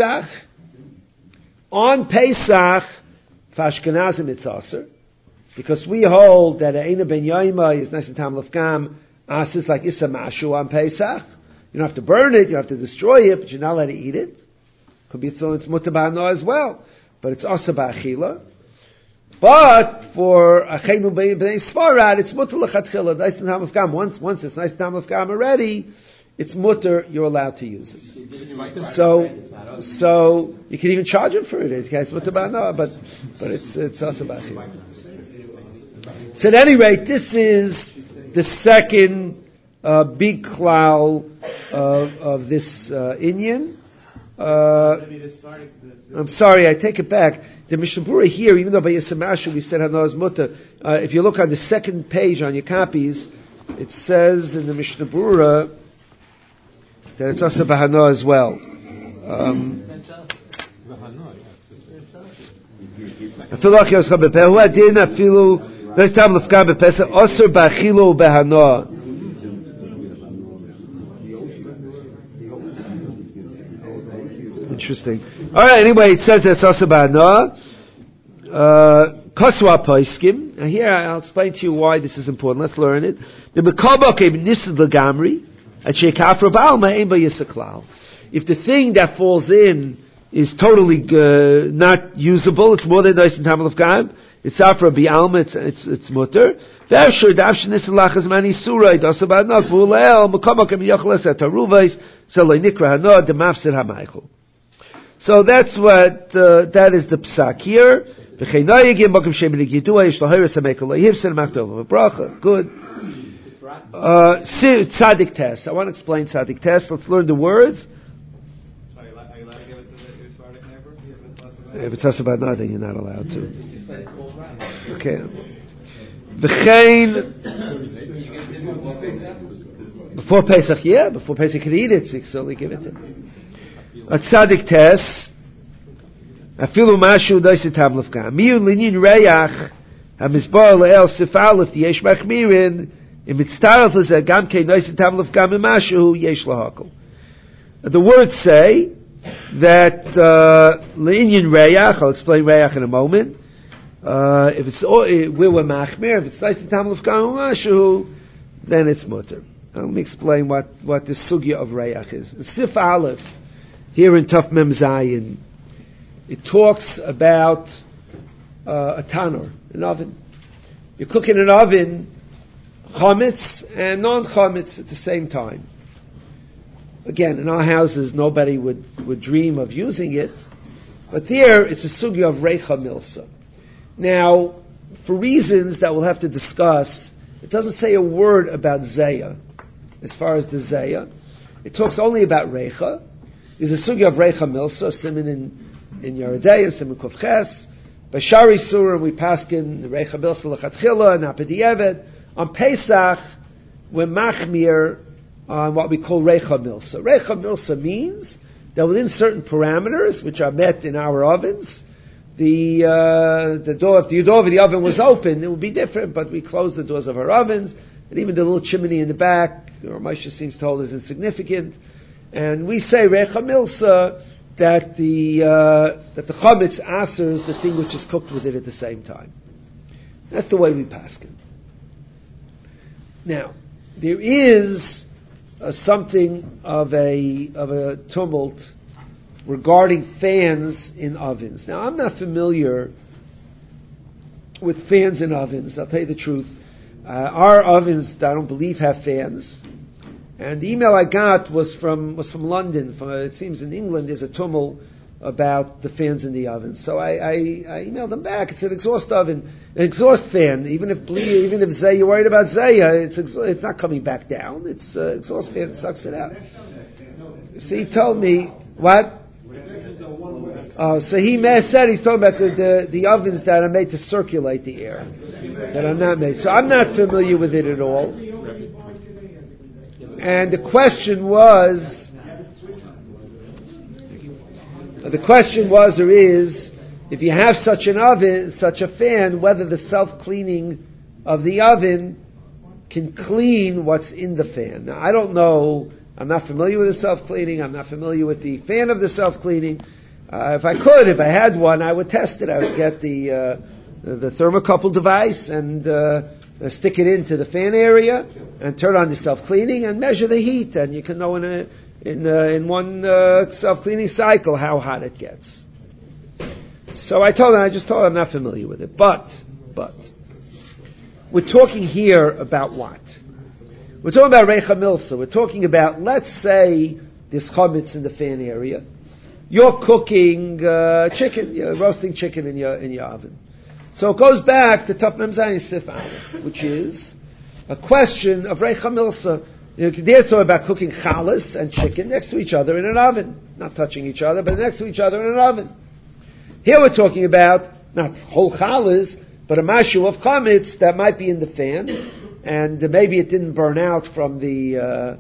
Pesach, for Ashkenazim it's aser, because we hold that Eina ben Yaima is Noisin Tam Lefgam, aser is like Issa Mashu on Pesach. You don't have to burn it, you don't have to destroy it, but you're not allowed to eat it. Could be thrown, it's mutter ba'ano as well, but it's aser ba'achila. But for Achenu b'nei Sfarad, it's mutter l'chatchila, Noisin Tam Lefgam. Once it's Noisin Tam Lefgam already, it's mutter, you're allowed to use it. So you can even charge him for it. It's mutter ba'ano, but it's also ba'achila. So at any rate, this is the second big klal of this inyan. I'm sorry, I take it back. The Mishnah Berurah here, even though by Yisamashu we said Hanoah's Mutter, if you look on the second page on your copies, it says in the Mishnah Berurah that it's also Bahanoah as well. Interesting. All right. Anyway, it says it's also Bahanoah. Koswa Poiskim. Now here I'll explain to you why this is important. Let's learn it. The Mekaba came Nisad Lagamri at Sheikafra Baalma Ein Ba Yisaklal. If the thing that falls in is totally not usable, it's more than nice in Tamal of Gam. It's Afra Bialma. It's mutter. Ve'ashur Davshin Nisad Lachas Mani Surah. It also Bahanoah. V'uleel Mekaba came Yochles at Taruvais. Selay Nikra Hanoah Demafsid Hamaychel. So that's what that is the psak here. Good. Tzaddik test. I want to explain tzaddik test. Let's learn the words. Sorry, are you allowed to give it to the Tzaddik neighbor? If it's us about nothing, you're not allowed to. Okay. Before Pesach, yeah. Before Pesach, you can eat it. So you can certainly give it to him. A tzaddik test. Afilu mashu doisit havlefka. Miu linyin reyach hamizbar leel sifalef yesh machmirin imitztaref lezeh gam kei doisit havlefka mimashu yesh lahakol. The words say that linyin reyach. I'll explain reyach in a moment. If it's we were machmir, if it's doisit havlefka mimashu, then it's mutter. Let me explain what the sugya of reyach is. Sif Aleph. Here in Tuf Mem Zayin, it talks about a tanur, an oven. You cook in an oven chametz and non-chametz at the same time. Again, in our houses, nobody would dream of using it, but here it's a sugya of reicha milsa. Now, for reasons that we'll have to discuss, it doesn't say a word about zeya. As far as the zeya, it talks only about reicha. There's a sugya of reicha milsa, siman in Yeridei, siman kufches. By Shari Surah, we paskin the reicha milsa lechatchila and apediyeved. On Pesach, we're machmir on what we call reicha milsa. Reicha milsa means that within certain parameters, which are met in our ovens, the door, if the door of the oven was open, it would be different, but we close the doors of our ovens, and even the little chimney in the back, or Moshe seems told, is insignificant. And we say reicha milsa that the chametz asers the thing which is cooked with it at the same time. That's the way we paskin. Now, there is something of a tumult regarding fans in ovens. Now, I'm not familiar with fans in ovens. I'll tell you the truth. Our ovens, I don't believe, have fans. And the email I got was from London. It seems in England there's a tumult about the fans in the oven. So I emailed them back. It's an exhaust oven, an exhaust fan. Even if you're worried about Zaya, it's not coming back down. It's exhaust fan that sucks it out. So he told me what? So he said he's talking about the ovens that are made to circulate the air, that are not made. So I'm not familiar with it at all. And the question was, or is, if you have such an oven, such a fan, whether the self-cleaning of the oven can clean what's in the fan. Now, I don't know. I'm not familiar with the self-cleaning. I'm not familiar with the fan of the self-cleaning. If I had one, I would test it. I would get the thermocouple device and stick it into the fan area and turn on the self-cleaning and measure the heat, and you can know in one self-cleaning cycle how hot it gets. So I just told him I'm not familiar with it. But we're talking here about what? We're talking about reicha milsa. We're talking about, let's say, this chametz in the fan area. You're cooking chicken, you're roasting chicken in your oven. So it goes back to Taf Mem Zayin Sif Aleph, which is a question of Reicha Milsa. They're talking about cooking chalas and chicken next to each other in an oven. Not touching each other, but next to each other in an oven. Here we're talking about not whole chalas, but a mashu of chametz that might be in the fan, and maybe it didn't burn out from the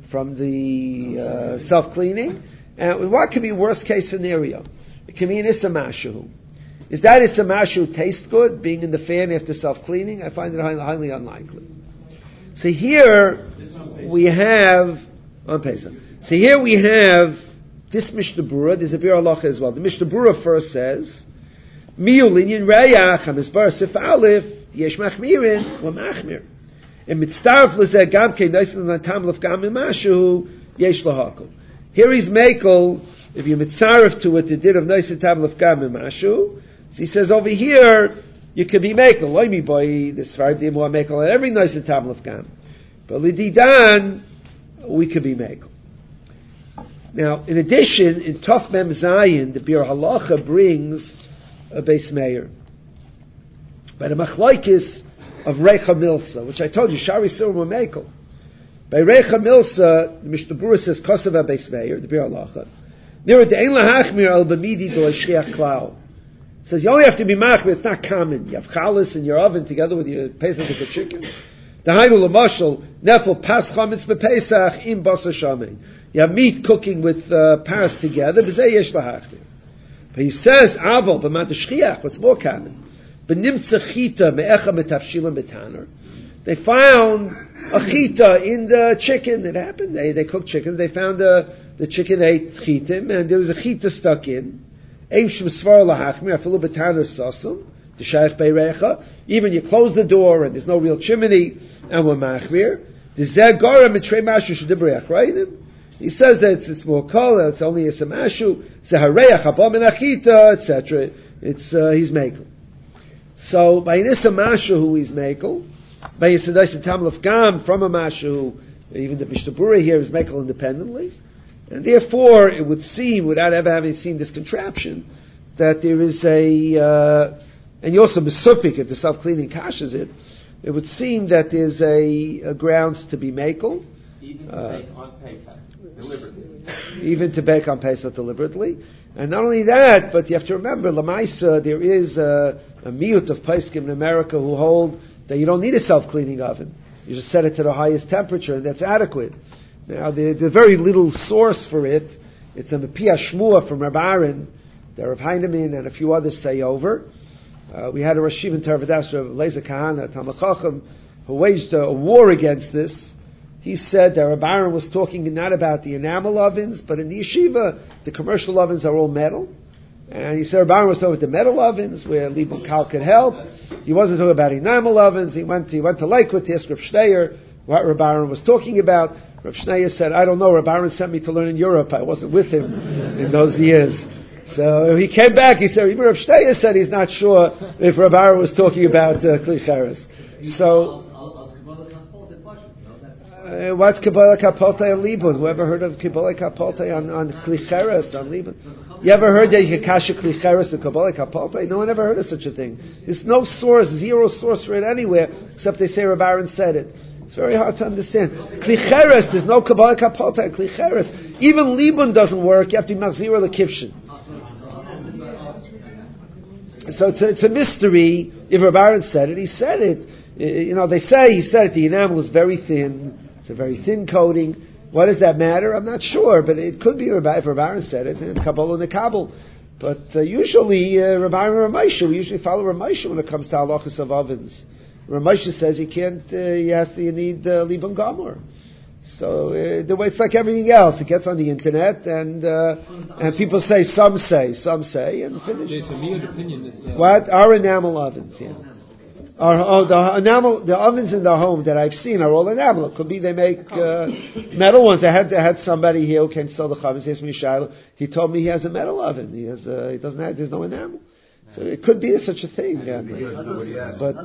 self-cleaning. And what could be worst case scenario? It can be an issa mashu. Is that issa mashu taste good, being in the fan after self-cleaning? I find it highly unlikely. So here we have on Pesach. So here we have this Mishnah Berurah. There's a Bir Halacha as well. The Mishnah Berurah first says, "Miu linyan reyach hamizbar sif aleph yesh machmirin wa machmir." And mitzaref lezeh gam kei noisin l'tam l'fgam mimashu yesh lahakol. Here he's makel. If you mitzaref to it, the din of noisin tam l'fgam mimashu. So he says over here, you can be makel. Loimi boy, the Sfardim are makel on every noisin tam l'fgam. But lididan, we could be makel. Now, in addition, in Taf Mem Zayin, the Bir Halacha brings a Beis Meir. By the Machlaikis of Reicha Milsa, which I told you, Shari Silma Mekel. By Reicha Milsa, the Mishnah Berurah says, Kosav Beis Meir, the Bir Halacha. Nira De'en Lahachmir al B'midi do Shchiach Klau. It says, you only have to be machmir, it's not common. You have chalas in your oven together with your Pesach with the chicken. The Hainu L'mashal, Nefel Pas Chametz B'Pesach im Basar Shamein. You have meat cooking with paras together. But he says, "Aval b'mat shchiach." What's more common? B'nimtza chita me'echa metafshilim betaner. They found a chita in the chicken. It happened. They cooked chicken. They found the chicken ate chitim, and there was a chita stuck in. Eim shem svar lahachmir afilu betaner sasum. The shayach beirecha. Even you close the door and there's no real chimney, and we're machmir. The zegara mitrei mashu shedibrei achrayim. He says that it's more kol, it's only a samashu, sehareach haba menachita, etc. It's he's mekel. So by an isamashu who he's mekel, by a sedais tam gam from a mashu, even the Mishnah Berurah here is mekel independently, and therefore it would seem, without ever having seen this contraption, that there is and you also besupik if the self-cleaning kashes it, it would seem that there's a grounds to be mekel. Even to bake on Pesach, deliberately. Even to bake on Pesach deliberately. And not only that, but you have to remember, Lamaisa, there is a miut of Pesachim in America who hold that you don't need a self-cleaning oven. You just set it to the highest temperature, and that's adequate. Now, there's very little source for it. It's a Pia Shmua from Reb Aaron, that Rav Heinemann and a few others say over. We had a Rosh Yeshiva in Tarvadas, Rav Leza Kahana, Talmid Chacham, who waged a war against this. He said that Reb Aaron was talking not about the enamel ovens, but in the yeshiva, the commercial ovens are all metal. And he said Reb Aaron was talking about the metal ovens, where Libun Kal could help. He wasn't talking about enamel ovens. He went to Lakewood to ask Rav Schneier what Reb Aaron was talking about. Rav Schneier said, I don't know, Reb Aaron sent me to learn in Europe. I wasn't with him in those years. So he came back, he said, Rav Schneier said he's not sure if Reb Aaron was talking about Kli Cheres. So, what's Kabbalah Kapoltei on Libun? Whoever heard of Kabbalah Kapoltei on Kli Cheres on Libun? You ever heard that you can kasha Kli Cheres and Kabbalah Kapoltei? No one ever heard of such a thing. There's no source, zero source for it anywhere, except they say Reb Aaron said it. It's very hard to understand. Kli Cheres, there's no Kabbalah Kapoltei on Kli Cheres. Even Libun doesn't work. You have to be Machzira L'Kivshin. So it's a mystery. If Reb Aaron said it, he said it. They say he said it. The enamel is very thin. It's a very thin coating. What does that matter? I'm not sure, but it could be if Reb Aaron said it. Kabbalah Nekabel. But usually Reb Aaron and Ramosha, we usually follow Ramosha when it comes to halachas of ovens. Ramosha says you can't. You need Libun Gomor. So the way it's like everything else, it gets on the internet and people say, some say, and finish. There's a weird opinion that what are enamel ovens? Yeah. The ovens in the home that I've seen are all enamel. It could be they make metal ones. I had somebody here who came to sell the chavos. He asked me, he told me he has a metal oven. There's no enamel. So it could be such a thing. But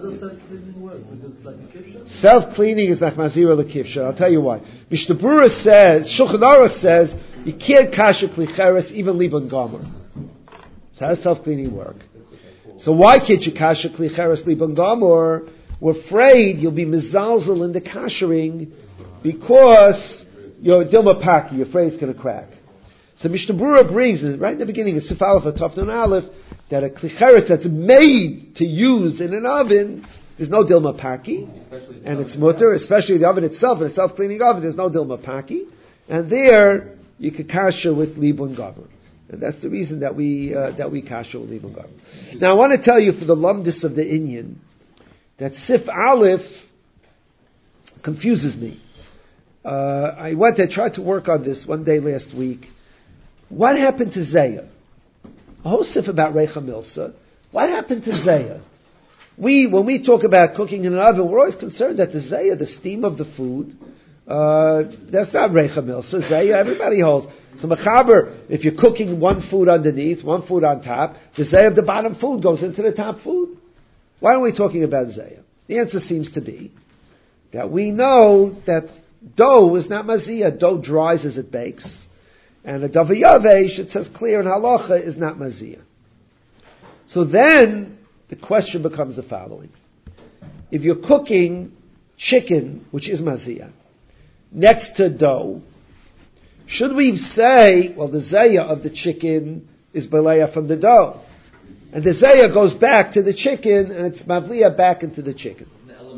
self-cleaning is like mazira l'kivsha. I'll tell you why. Mishnah Berurah says, Shulchan Aruch says, you can't kasha Kli Cheres, even Libun Gomer. So how does self-cleaning work? So why can't you kasher kli cheres libun gamor? We're afraid you'll be mizalzel in the kashering because your dilma paki, you're afraid it's going to crack. So Mishnah Berurah brings, right in the beginning of Sif Aleph, Tov Nun Aleph, that a kli cheres that's made to use in an oven, there's no dilma paki, and it's mutter, especially the oven itself, a self-cleaning oven, there's no dilma paki, and there you can kasher with libun gamor. And that's the reason that we kasher with libun gamor. Now I want to tell you for the lumdis of the inyan, that Sif Aleph confuses me. I tried to work on this one day last week. What happened to Zayah? A whole Sif about Reicha Milsa. What happened to Zayah? When we talk about cooking in an oven, we're always concerned that the Zayah, the steam of the food, that's not Reicha Milsa. Zayah, everybody holds. So Mechaber, if you're cooking one food underneath, one food on top, the Zayah of the bottom food goes into the top food. Why are we talking about Zayah? The answer seems to be that we know that dough is not maziyah. Dough dries as it bakes. And a davar yavesh, it says clear in halacha, is not maziyah. So then, the question becomes the following. If you're cooking chicken, which is maziyah, next to dough, should we say, well, the zayah of the chicken is beleya from the dough? And the zayah goes back to the chicken, and it's mavliya back into the chicken.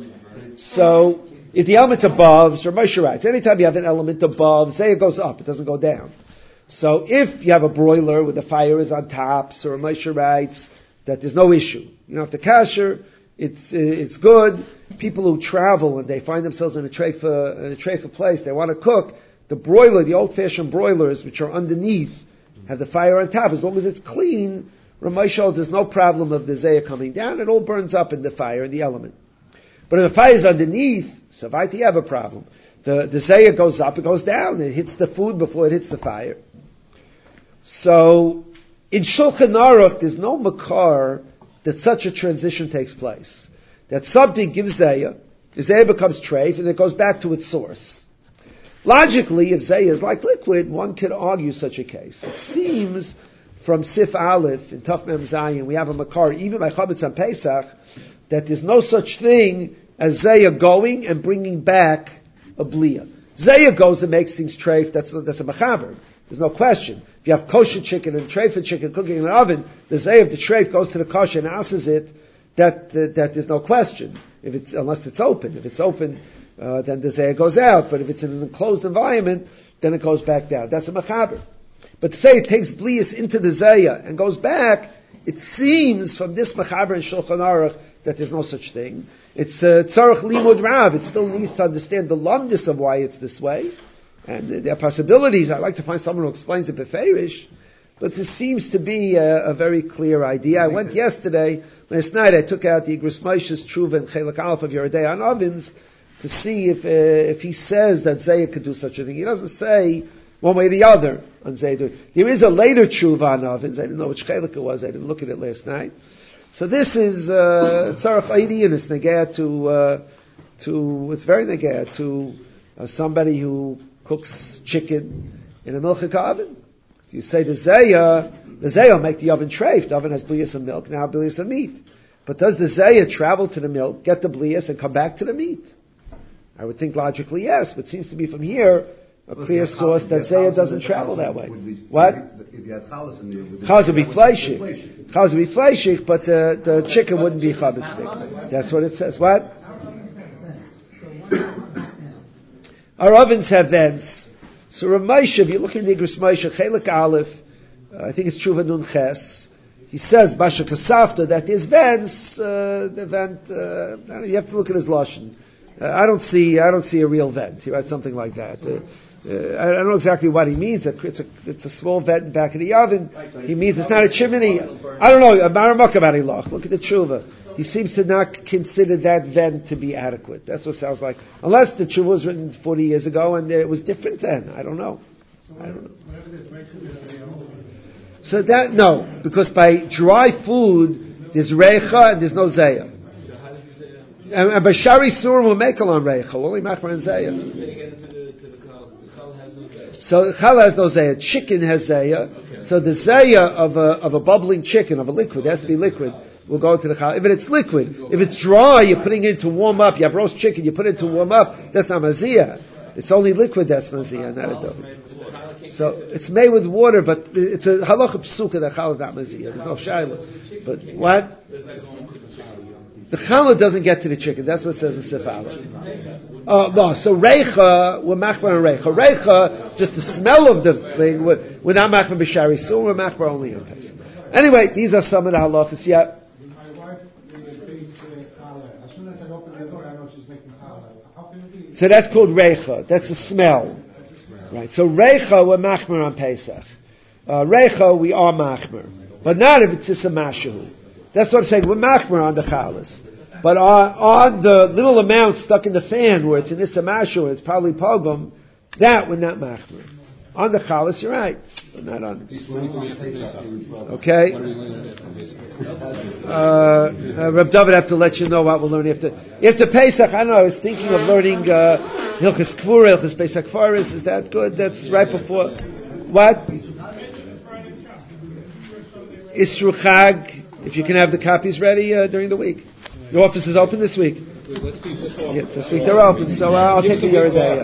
So, if the element's above, so Moshe writes, anytime you have an element above, zayah goes up, it doesn't go down. So, if you have a broiler where the fire is on top, so Moshe writes that there's no issue. You don't have to kasher, it's good. People who travel and they find themselves in a treifa place, they want to cook, the broiler, the old-fashioned broilers, which are underneath, have the fire on top. As long as it's clean, Ramesh holds there's no problem of the zayah coming down. It all burns up in the fire, in the element. But if the fire is underneath, so you have a problem. The zayah goes up, it goes down. It hits the food before it hits the fire. So, in Shulchan Aruch, there's no makar that such a transition takes place. That something gives zayah, the zayah becomes treif, and it goes back to its source. Logically, if zayah is like liquid, one could argue such a case. It seems from Sif Aleph in Taf Mem Zayin, we have a makar, even by Chametz on Pesach, that there's no such thing as zayah going and bringing back a bliya. Zayah goes and makes things treif, that's a mechaber. There's no question. If you have kosher chicken and treifa chicken cooking in an oven, the zayah of the treif goes to the kosher and asses it, that there's no question. Unless it's open. If it's open, then the zayah goes out. But if it's in an enclosed environment, then it goes back down. That's a mechaber. But to say it takes blias into the zayah and goes back, it seems from this mechaber in Shulchan Aruch that there's no such thing. It's tzarech limud rav. It still needs to understand the lumdis of why it's this way. And there are possibilities. I'd like to find someone who explains it beferish. But this seems to be a very clear idea. I went last night I took out the Igros Moshe's Truva and Chelak Aleph of Yeridei on ovens to see if he says that Zayah could do such a thing. He doesn't say one way or the other on Zayah. There is a later Truva on ovens. I didn't know which Chelak it was. I didn't look at it last night. So this is Tzarech Eidi, and it's negea to it's very negea to somebody who cooks chicken in a milchik oven. You say the zayah will make the oven treif. The oven has blias of milk, now blias of meat. But does the zayah travel to the milk, get the blias, and come back to the meat? I would think logically yes, but it seems to be from here a clear source that zayah doesn't travel that way. What? If you had chalas in there, chalas would be fleishik. Chalas would be fleishik, but the chicken wouldn't be chabetzdik. That's what it says. What? Our ovens have vents. So Rav Moshe, if you look in the Igros Moshe, Chelak Aleph, I think it's Tshuva Nun Ches, he says, Basha Kasafta, that there's vents, the vent, you have to look at his Lashon. I don't see a real vent. He writes something like that. I don't know exactly what he means. It's a small vent in the back of the oven. He means it's not a chimney. I don't know. Look at the Tshuva. He seems to not consider that vent to be adequate. That's what it sounds like. Unless the Tshuva was written 40 years ago and it was different then. I don't know. So that, no. Because by dry food, there's Reicha and there's no Zayah. And Bashari Sur will make on Reicha. Only Machmar and Zayah. So Chal has no Zayah. Chicken has Zayah. So the Zayah of a bubbling chicken, of a liquid, it has to be liquid. will go to the challah. If it's liquid, if it's dry, you're putting it to warm up. You have roast chicken, you put it to warm up. That's not maziyah. It's only liquid that's maziyah, not a dough. So it's made with water, but it's a halacha psuka that challah is not maziyah. There's no shayla. But what? The challah doesn't get to the chicken. That's what it says in Sif Aleph. No. So reicha, we're machbar on reicha. Reicha, just the smell of the thing. We're not machbar b'shari. So we're machbar only on Pesach. Anyway, these are some of the halachas. Yeah. My wife bakes challah. As soon as I open the door, I know she's making challah. How can it be? So that's called reicha. That's the smell. Right. So reicha, we're machbar on Pesach. Reicha, we are machbar, but not if it's just a mashu. That's what I'm saying. We're machmer on the chalas. But on the little amount stuck in the fan where it's an issa mashu, it's probably pogum, that we're not machmer. On the chalas, you're right. But not on. Okay? Reb David have to let you know what we're learning after Pesach. I don't know, I was thinking of learning Hilchas Kvura, Hilchas Pesach Faris. Is that good? That's right before. What? Isru Chag. If you can have the copies ready during the week. Your office is open this week. Yes, this week they're open, so I'll take you a day.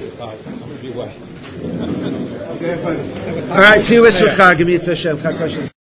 All right, see you, Isru Chag. Give me a Hashem.